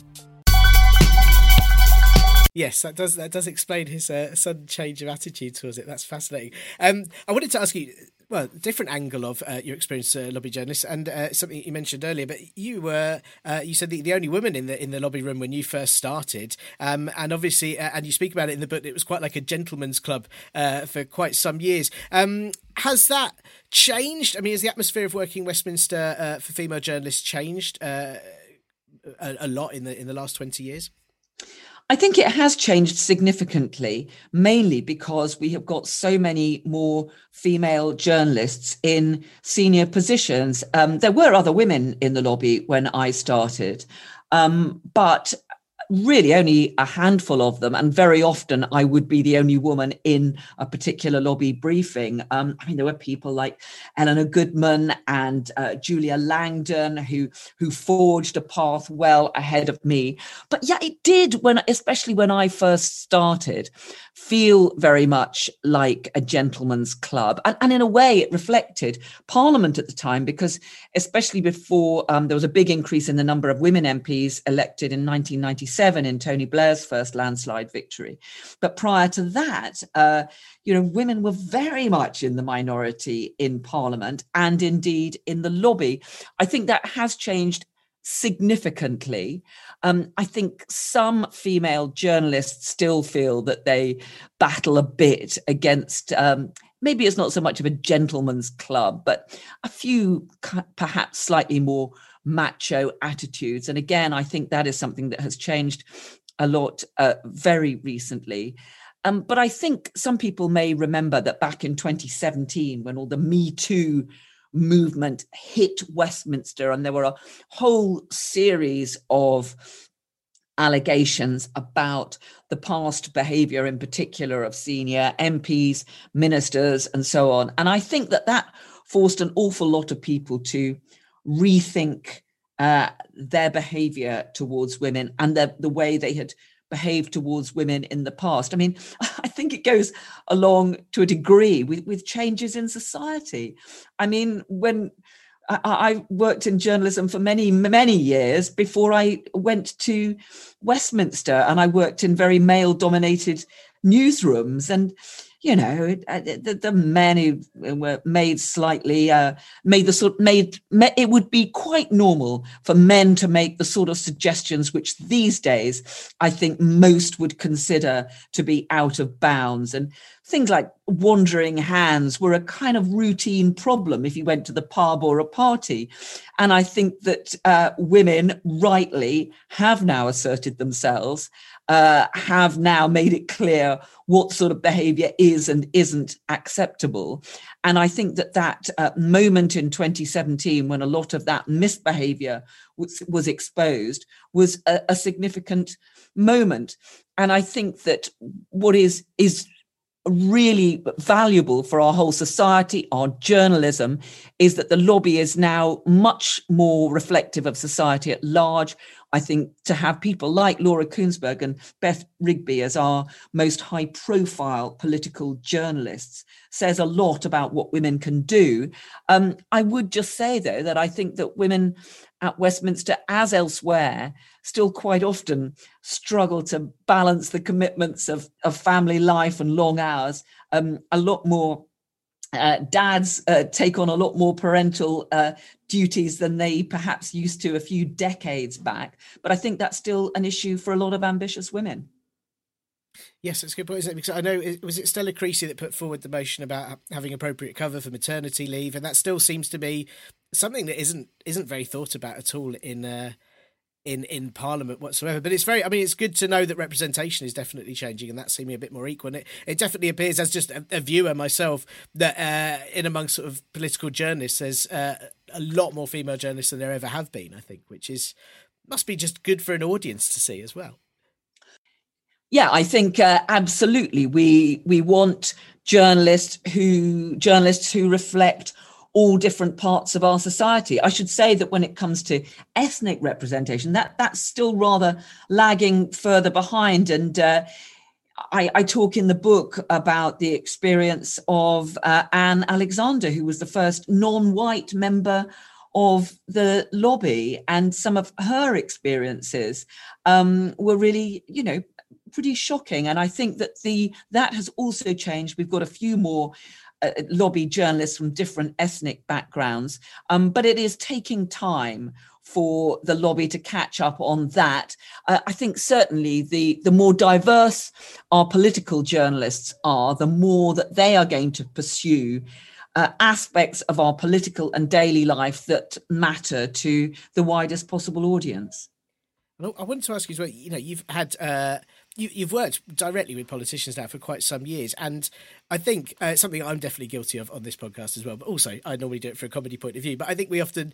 S5: Yes, that does explain his sudden change of attitude towards it. That's fascinating. I wanted to ask you, well, a different angle of your experience as a lobby journalist, and something you mentioned earlier. But you were, you said the only woman in the lobby room when you first started, and obviously, and you speak about it in the book. It was quite like a gentleman's club for quite some years. Has that changed? I mean, has the atmosphere of working Westminster for female journalists changed a lot in the last 20 years?
S6: I think it has changed significantly, mainly because we have got so many more female journalists in senior positions. There were other women in the lobby when I started, but really only a handful of them. And very often I would be the only woman in a particular lobby briefing. I mean, there were people like Eleanor Goodman and Julia Langdon who forged a path well ahead of me. But yeah, it did, especially when I first started, feel very much like a gentleman's club. And in a way, it reflected Parliament at the time, because especially before there was a big increase in the number of women MPs elected in 1997 in Tony Blair's first landslide victory. But prior to that, women were very much in the minority in Parliament and indeed in the lobby. I think that has changed significantly. I think some female journalists still feel that they battle a bit against, maybe it's not so much of a gentleman's club, but a few perhaps slightly more macho attitudes. And again, I think that is something that has changed a lot very recently. But I think some people may remember that back in 2017, when all the Me Too movement hit Westminster, and there were a whole series of allegations about the past behaviour, in particular of senior MPs, ministers, and so on. And I think that forced an awful lot of people to rethink their behaviour towards women and the way they had behaved towards women in the past. I mean, I think it goes along to a degree with changes in society. I mean, when I worked in journalism for many, many years before I went to Westminster, and I worked in very male-dominated newsrooms, and the men who were made slightly it would be quite normal for men to make the sort of suggestions which these days I think most would consider to be out of bounds. And things like wandering hands were a kind of routine problem if you went to the pub or a party. And I think that women rightly have now asserted themselves, have now made it clear what sort of behaviour is and isn't acceptable. And I think that moment in 2017, when a lot of that misbehaviour was exposed, was a significant moment. And I think that what is really valuable for our whole society, our journalism, is that the lobby is now much more reflective of society at large. I think to have people like Laura Kuenssberg and Beth Rigby as our most high-profile political journalists says a lot about what women can do. I would just say, though, that I think that women at Westminster, as elsewhere, still quite often struggle to balance the commitments of family life and long hours. A lot more dads take on a lot more parental duties than they perhaps used to a few decades back. But I think that's still an issue for a lot of ambitious women.
S5: Yes, that's a good point, isn't it? Because I know, was it Stella Creasy that put forward the motion about having appropriate cover for maternity leave, and that still seems to be something that isn't very thought about at all in Parliament whatsoever. But it's it's good to know that representation is definitely changing, and that's seeming a bit more equal. And it definitely appears, as just a viewer myself, that in amongst sort of political journalists, there's a lot more female journalists than there ever have been, I think, which must be just good for an audience to see as well.
S6: Yeah, I think absolutely. We want journalists who reflect all different parts of our society. I should say that when it comes to ethnic representation, that's still rather lagging further behind. And I talk in the book about the experience of Anne Alexander, who was the first non-white member of the lobby, and some of her experiences were really, pretty shocking. And I think that that has also changed. We've got a few more lobby journalists from different ethnic backgrounds, but it is taking time for the lobby to catch up on that. I think certainly the more diverse our political journalists are, the more that they are going to pursue aspects of our political and daily life that matter to the widest possible audience.
S5: Well, I wanted to ask you as well, you've had... You've worked directly with politicians now for quite some years, and I think something I'm definitely guilty of on this podcast as well, but also I normally do it from a comedy point of view, but I think we often,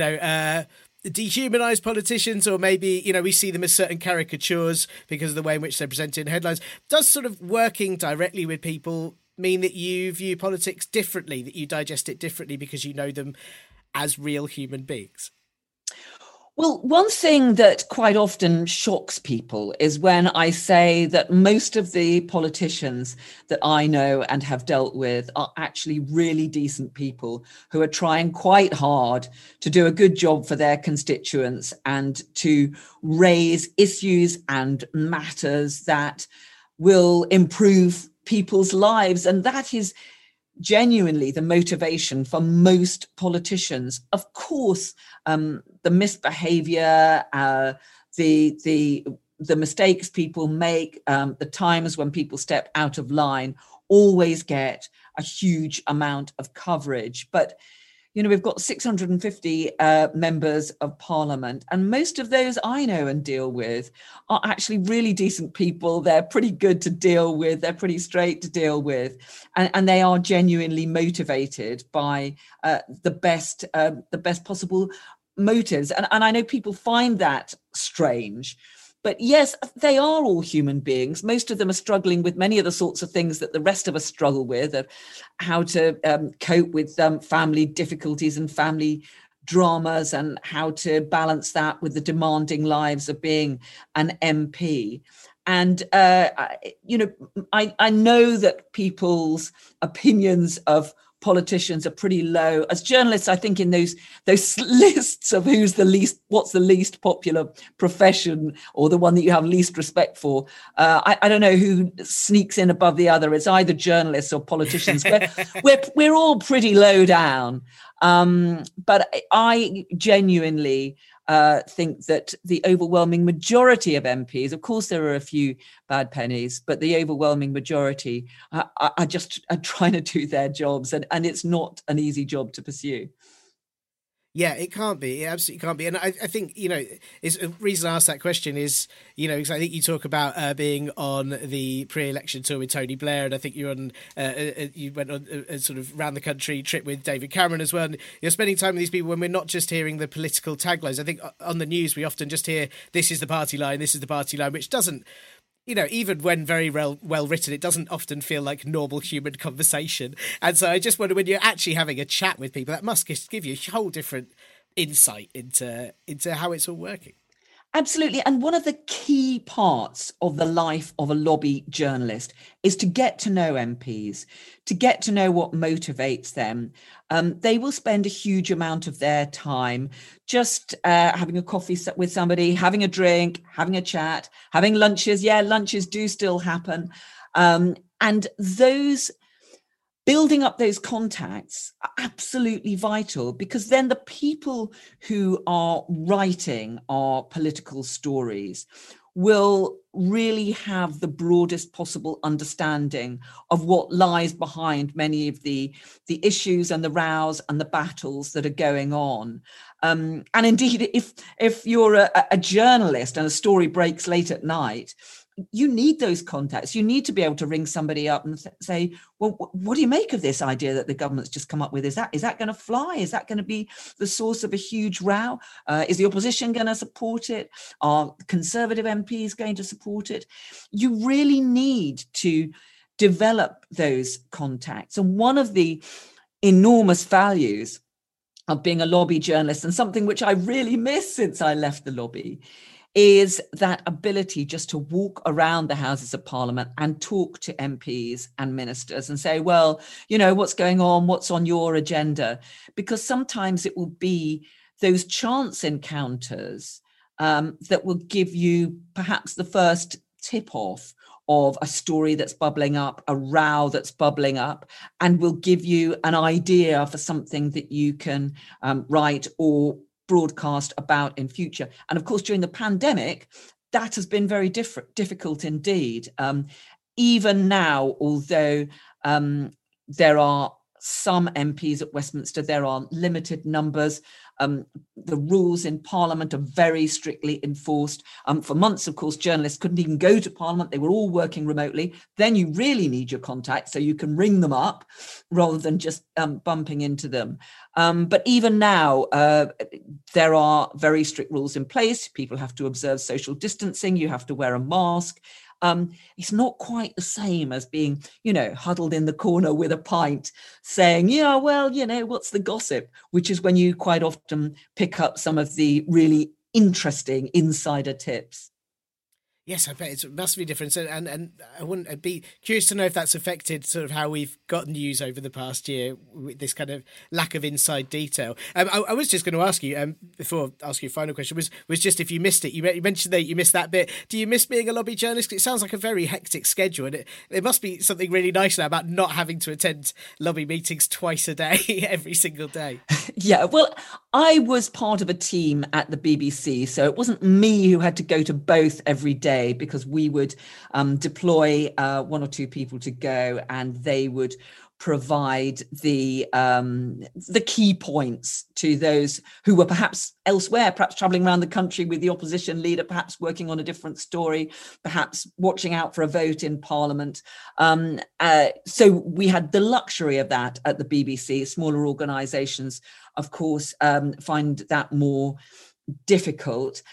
S5: dehumanise politicians, or maybe, we see them as certain caricatures because of the way in which they're presented in headlines. Does sort of working directly with people mean that you view politics differently, that you digest it differently because you know them as real human beings?
S6: Well, one thing that quite often shocks people is when I say that most of the politicians that I know and have dealt with are actually really decent people who are trying quite hard to do a good job for their constituents and to raise issues and matters that will improve people's lives. And that is genuinely the motivation for most politicians. Of course, the misbehavior, the mistakes people make, the times when people step out of line always get a huge amount of coverage. But we've got 650 members of Parliament, and most of those I know and deal with are actually really decent people. They're pretty good to deal with. They're pretty straight to deal with, and they are genuinely motivated by the best possible motives. And I know people find that strange. But yes, they are all human beings. Most of them are struggling with many of the sorts of things that the rest of us struggle with, of how to cope with family difficulties and family dramas, and how to balance that with the demanding lives of being an MP. And, I know that people's opinions of politicians are pretty low. As journalists, I think in those lists of what's the least popular profession, or the one that you have least respect for, I don't know who sneaks in above the other. It's either journalists or politicians. We're all pretty low down. But I genuinely think that the overwhelming majority of MPs, of course there are a few bad pennies, but the overwhelming majority are just trying to do their jobs, and it's not an easy job to pursue.
S5: Yeah, it can't be. It absolutely can't be. And I think, is a reason I asked that question is, because I think you talk about being on the pre-election tour with Tony Blair, and I think you're on, you went on a sort of round the country trip with David Cameron as well. And you're spending time with these people when we're not just hearing the political taglines. I think on the news we often just hear, this is the party line, which doesn't You know, even when very well written, it doesn't often feel like normal human conversation. And so I just wonder, when you're actually having a chat with people, that must just give you a whole different insight into how it's all working.
S6: Absolutely. And one of the key parts of the life of a lobby journalist is to get to know MPs, to get to know what motivates them. They will spend a huge amount of their time just having a coffee with somebody, having a drink, having a chat, having lunches. Yeah, lunches do still happen. And building up those contacts are absolutely vital, because then the people who are writing our political stories will really have the broadest possible understanding of what lies behind many of the issues and the rows and the battles that are going on. And indeed, if you're a journalist and a story breaks late at night, you need those contacts. You need to be able to ring somebody up and say, well, what do you make of this idea that the government's just come up with? Is that going to fly? Is that going to be the source of a huge row? Is the opposition going to support it? Are Conservative MPs going to support it? You really need to develop those contacts. And one of the enormous values of being a lobby journalist, and something which I really miss since I left the lobby, is that ability just to walk around the Houses of Parliament and talk to MPs and ministers and say, well, you know, what's going on? What's on your agenda? Because sometimes it will be those chance encounters that will give you perhaps the first tip-off of a story that's bubbling up, a row that's bubbling up, and will give you an idea for something that you can write or broadcast about in future. And of course, during the pandemic, that has been very difficult indeed. Even now, although there are some MPs at Westminster, there are limited numbers. The rules in Parliament are very strictly enforced. For months, of course, journalists couldn't even go to Parliament. They were all working remotely. Then you really need your contacts, so you can ring them up rather than just bumping into them. But even now, there are very strict rules in place. People have to observe social distancing. You have to wear a mask. It's not quite the same as being, you know, huddled in the corner with a pint saying, yeah, well, you know, what's the gossip? Which is when you quite often pick up some of the really interesting insider tips.
S5: Yes, I bet it must be different. And I'd be curious to know if that's affected sort of how we've got news over the past year, with this kind of lack of inside detail. I was just going to ask you, before I ask you a final question, was just if you missed it. You mentioned that you missed that bit. Do you miss being a lobby journalist? It sounds like a very hectic schedule, and there must be something really nice now about not having to attend lobby meetings twice a day, every single day.
S6: Yeah, well, I was part of a team at the BBC, so it wasn't me who had to go to both every day, because we would deploy one or two people to go, and they would provide the key points to those who were perhaps elsewhere, perhaps travelling around the country with the opposition leader, perhaps working on a different story, perhaps watching out for a vote in Parliament. So we had the luxury of that at the BBC. Smaller organisations, of course, find that more difficult.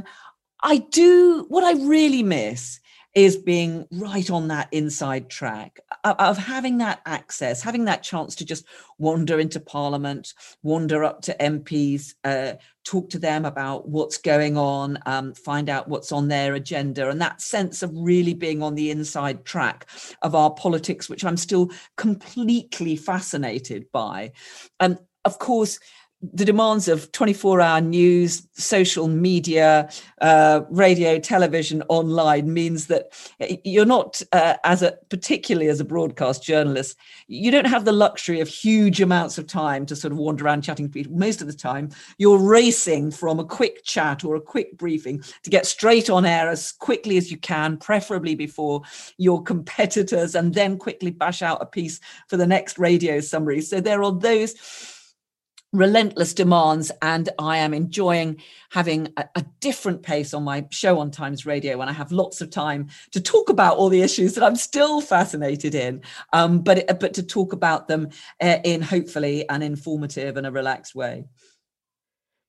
S6: What I really miss is being right on that inside track of having that access, having that chance to just wander into Parliament, wander up to MPs, talk to them about what's going on, find out what's on their agenda, and that sense of really being on the inside track of our politics, which I'm still completely fascinated by. And of course, the demands of 24-hour news, social media, radio, television, online means that you're not, particularly as a broadcast journalist, you don't have the luxury of huge amounts of time to sort of wander around chatting to people. Most of the time, you're racing from a quick chat or a quick briefing to get straight on air as quickly as you can, preferably before your competitors, and then quickly bash out a piece for the next radio summary. So there are those relentless demands, and I am enjoying having a different pace on my show on Times Radio when I have lots of time to talk about all the issues that I'm still fascinated in, but to talk about them in hopefully an informative and a relaxed way.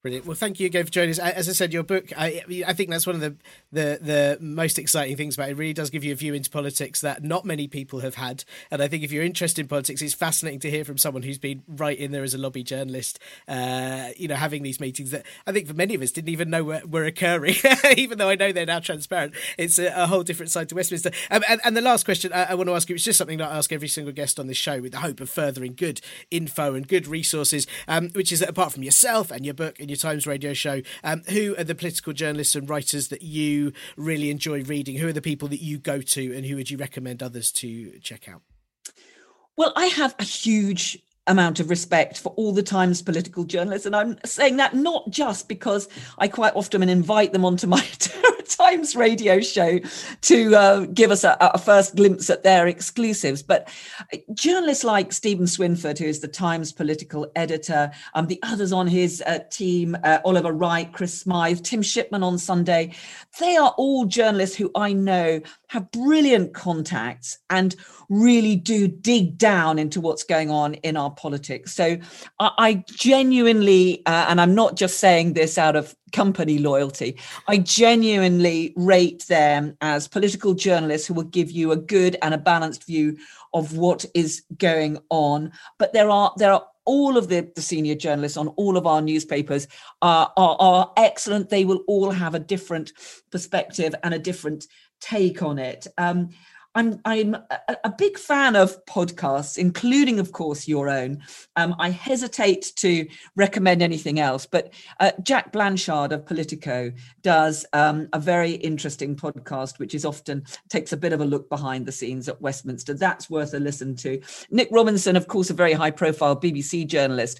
S5: Brilliant. Well, thank you again for joining us. As I said, your book, I think that's one of the most exciting things about it. It really does give you a view into politics that not many people have had. And I think if you're interested in politics, it's fascinating to hear from someone who's been right in there as a lobby journalist, having these meetings that I think for many of us didn't even know were occurring, even though I know they're now transparent. It's a whole different side to Westminster. And the last question I want to ask you, it's just something that I ask every single guest on this show with the hope of furthering good info and good resources, which is that apart from yourself and your book and your Times radio show, who are the political journalists and writers that you really enjoy reading? Who are the people that you go to, and who would you recommend others to check out?
S6: Well, I have a huge amount of respect for all the Times political journalists, and I'm saying that not just because I quite often invite them onto my Times radio show to give us a first glimpse at their exclusives, but journalists like Stephen Swinford, who is the Times political editor, the others on his team, Oliver Wright, Chris Smythe, Tim Shipman on Sunday, they are all journalists who I know have brilliant contacts and really do dig down into what's going on in our politics. So I genuinely, and I'm not just saying this out of company loyalty, I genuinely rate them as political journalists who will give you a good and a balanced view of what is going on. But there are all of the senior journalists on all of our newspapers are excellent. They will all have a different perspective and a different take on it. I'm a big fan of podcasts, including, of course, your own. I hesitate to recommend anything else, but Jack Blanchard of Politico does a very interesting podcast, which is often takes a bit of a look behind the scenes at Westminster. That's worth a listen to. Nick Robinson, of course, a very high-profile BBC journalist,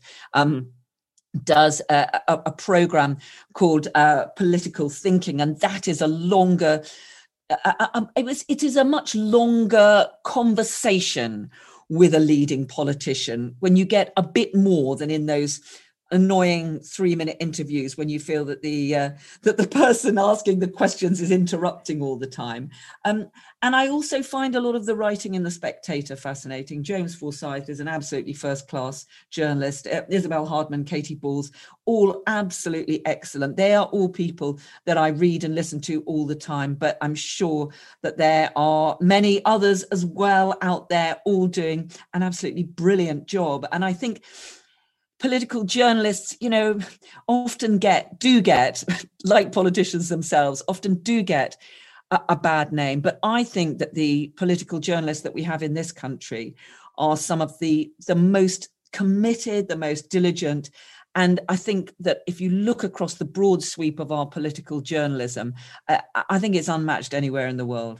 S6: does a program called Political Thinking, and that is a longer. It is a much longer conversation with a leading politician when you get a bit more than in those annoying 3-minute interviews when you feel that the person asking the questions is interrupting all the time. And I also find a lot of the writing in The Spectator fascinating. James Forsyth is an absolutely first-class journalist. Isabel Hardman, Katie Balls, all absolutely excellent. They are all people that I read and listen to all the time, but I'm sure that there are many others as well out there all doing an absolutely brilliant job. And I think political journalists, often do get, like politicians themselves, often do get a bad name. But I think that the political journalists that we have in this country are some of the most committed, the most diligent. And I think that if you look across the broad sweep of our political journalism, I think it's unmatched anywhere in the world.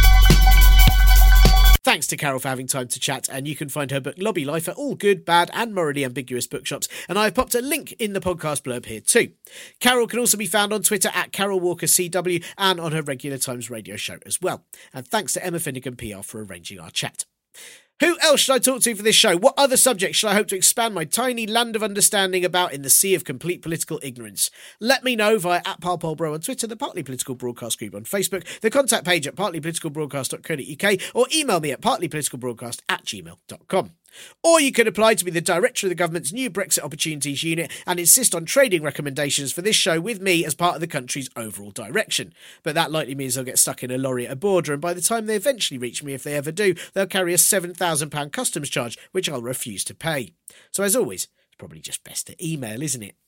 S5: Thanks to Carol for having time to chat, and you can find her book Lobby Life at all good, bad and morally ambiguous bookshops, and I've popped a link in the podcast blurb here too. Carol can also be found on Twitter at Carol Walker CW and on her regular Times radio show as well. And thanks to Emma Finnegan PR for arranging our chat. Who else should I talk to for this show? What other subjects should I hope to expand my tiny land of understanding about in the sea of complete political ignorance? Let me know via @ParlPolBro on Twitter, the Partly Political Broadcast group on Facebook, the contact page at partlypoliticalbroadcast.co.uk, or email me at partlypoliticalbroadcast@gmail.com. Or you can apply to be the director of the government's new Brexit Opportunities Unit and insist on trading recommendations for this show with me as part of the country's overall direction. But that likely means I'll get stuck in a lorry at a border, and by the time they eventually reach me, if they ever do, they'll carry a £7,000 customs charge, which I'll refuse to pay. So as always, it's probably just best to email, isn't it?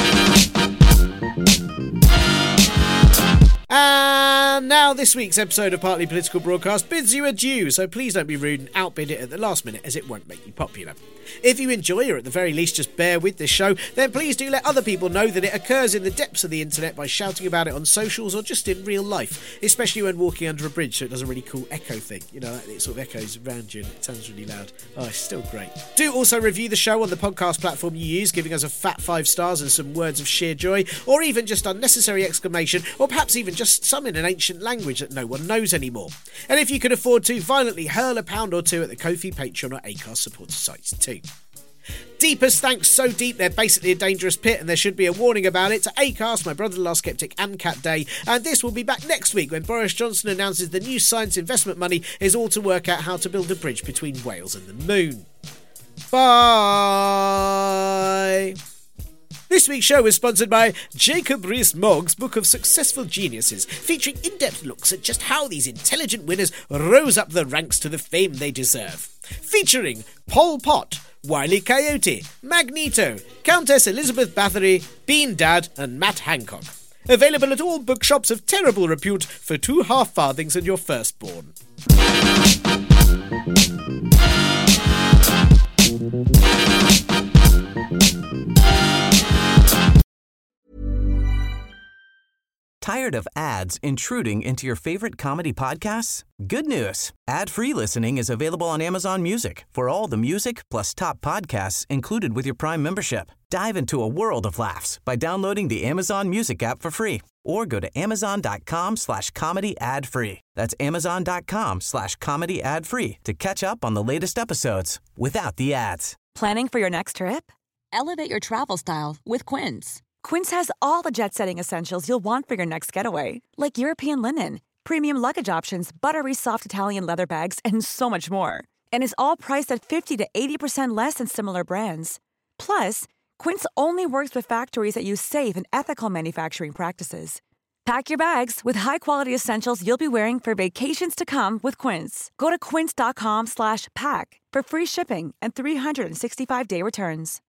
S5: And now this week's episode of Partly Political Broadcast bids you adieu, so please don't be rude and outbid it at the last minute, as it won't make you popular. If you enjoy, or at the very least just bear with this show, then please do let other people know that it occurs in the depths of the internet by shouting about it on socials or just in real life, especially when walking under a bridge so it does a really cool echo thing. It sort of echoes around you and it sounds really loud. Oh, it's still great. Do also review the show on the podcast platform you use, giving us a fat 5 stars and some words of sheer joy, or even just unnecessary exclamation, or perhaps even just some in an ancient language that no one knows anymore. And if you can afford to, violently hurl a £1 or £2 at the Ko-fi, Patreon or Acast supporter sites too. Deepest thanks, so deep they're basically a dangerous pit, and there should be a warning about it, to Acast, My Brother-in-Law Skeptic and Cat Day, and this will be back next week when Boris Johnson announces the new science investment money is all to work out how to build a bridge between Wales and the moon. Bye! This week's show is sponsored by Jacob Rees-Mogg's Book of Successful Geniuses, featuring in-depth looks at just how these intelligent winners rose up the ranks to the fame they deserve. Featuring Pol Pot, Wile E. Coyote, Magneto, Countess Elizabeth Bathory, Bean Dad and Matt Hancock. Available at all bookshops of terrible repute for 2 half-farthings and your firstborn.
S4: Tired of ads intruding into your favorite comedy podcasts? Good news. Ad-free listening is available on Amazon Music for all the music plus top podcasts included with your Prime membership. Dive into a world of laughs by downloading the Amazon Music app for free or go to amazon.com/comedy ad-free. That's amazon.com/comedy ad-free to catch up on the latest episodes without the ads.
S9: Planning for your next trip? Elevate your travel style with Quince. Quince has all the jet-setting essentials you'll want for your next getaway, like European linen, premium luggage options, buttery soft Italian leather bags, and so much more. And is all priced at 50 to 80% less than similar brands. Plus, Quince only works with factories that use safe and ethical manufacturing practices. Pack your bags with high-quality essentials you'll be wearing for vacations to come with Quince. Go to quince.com/pack for free shipping and 365-day returns.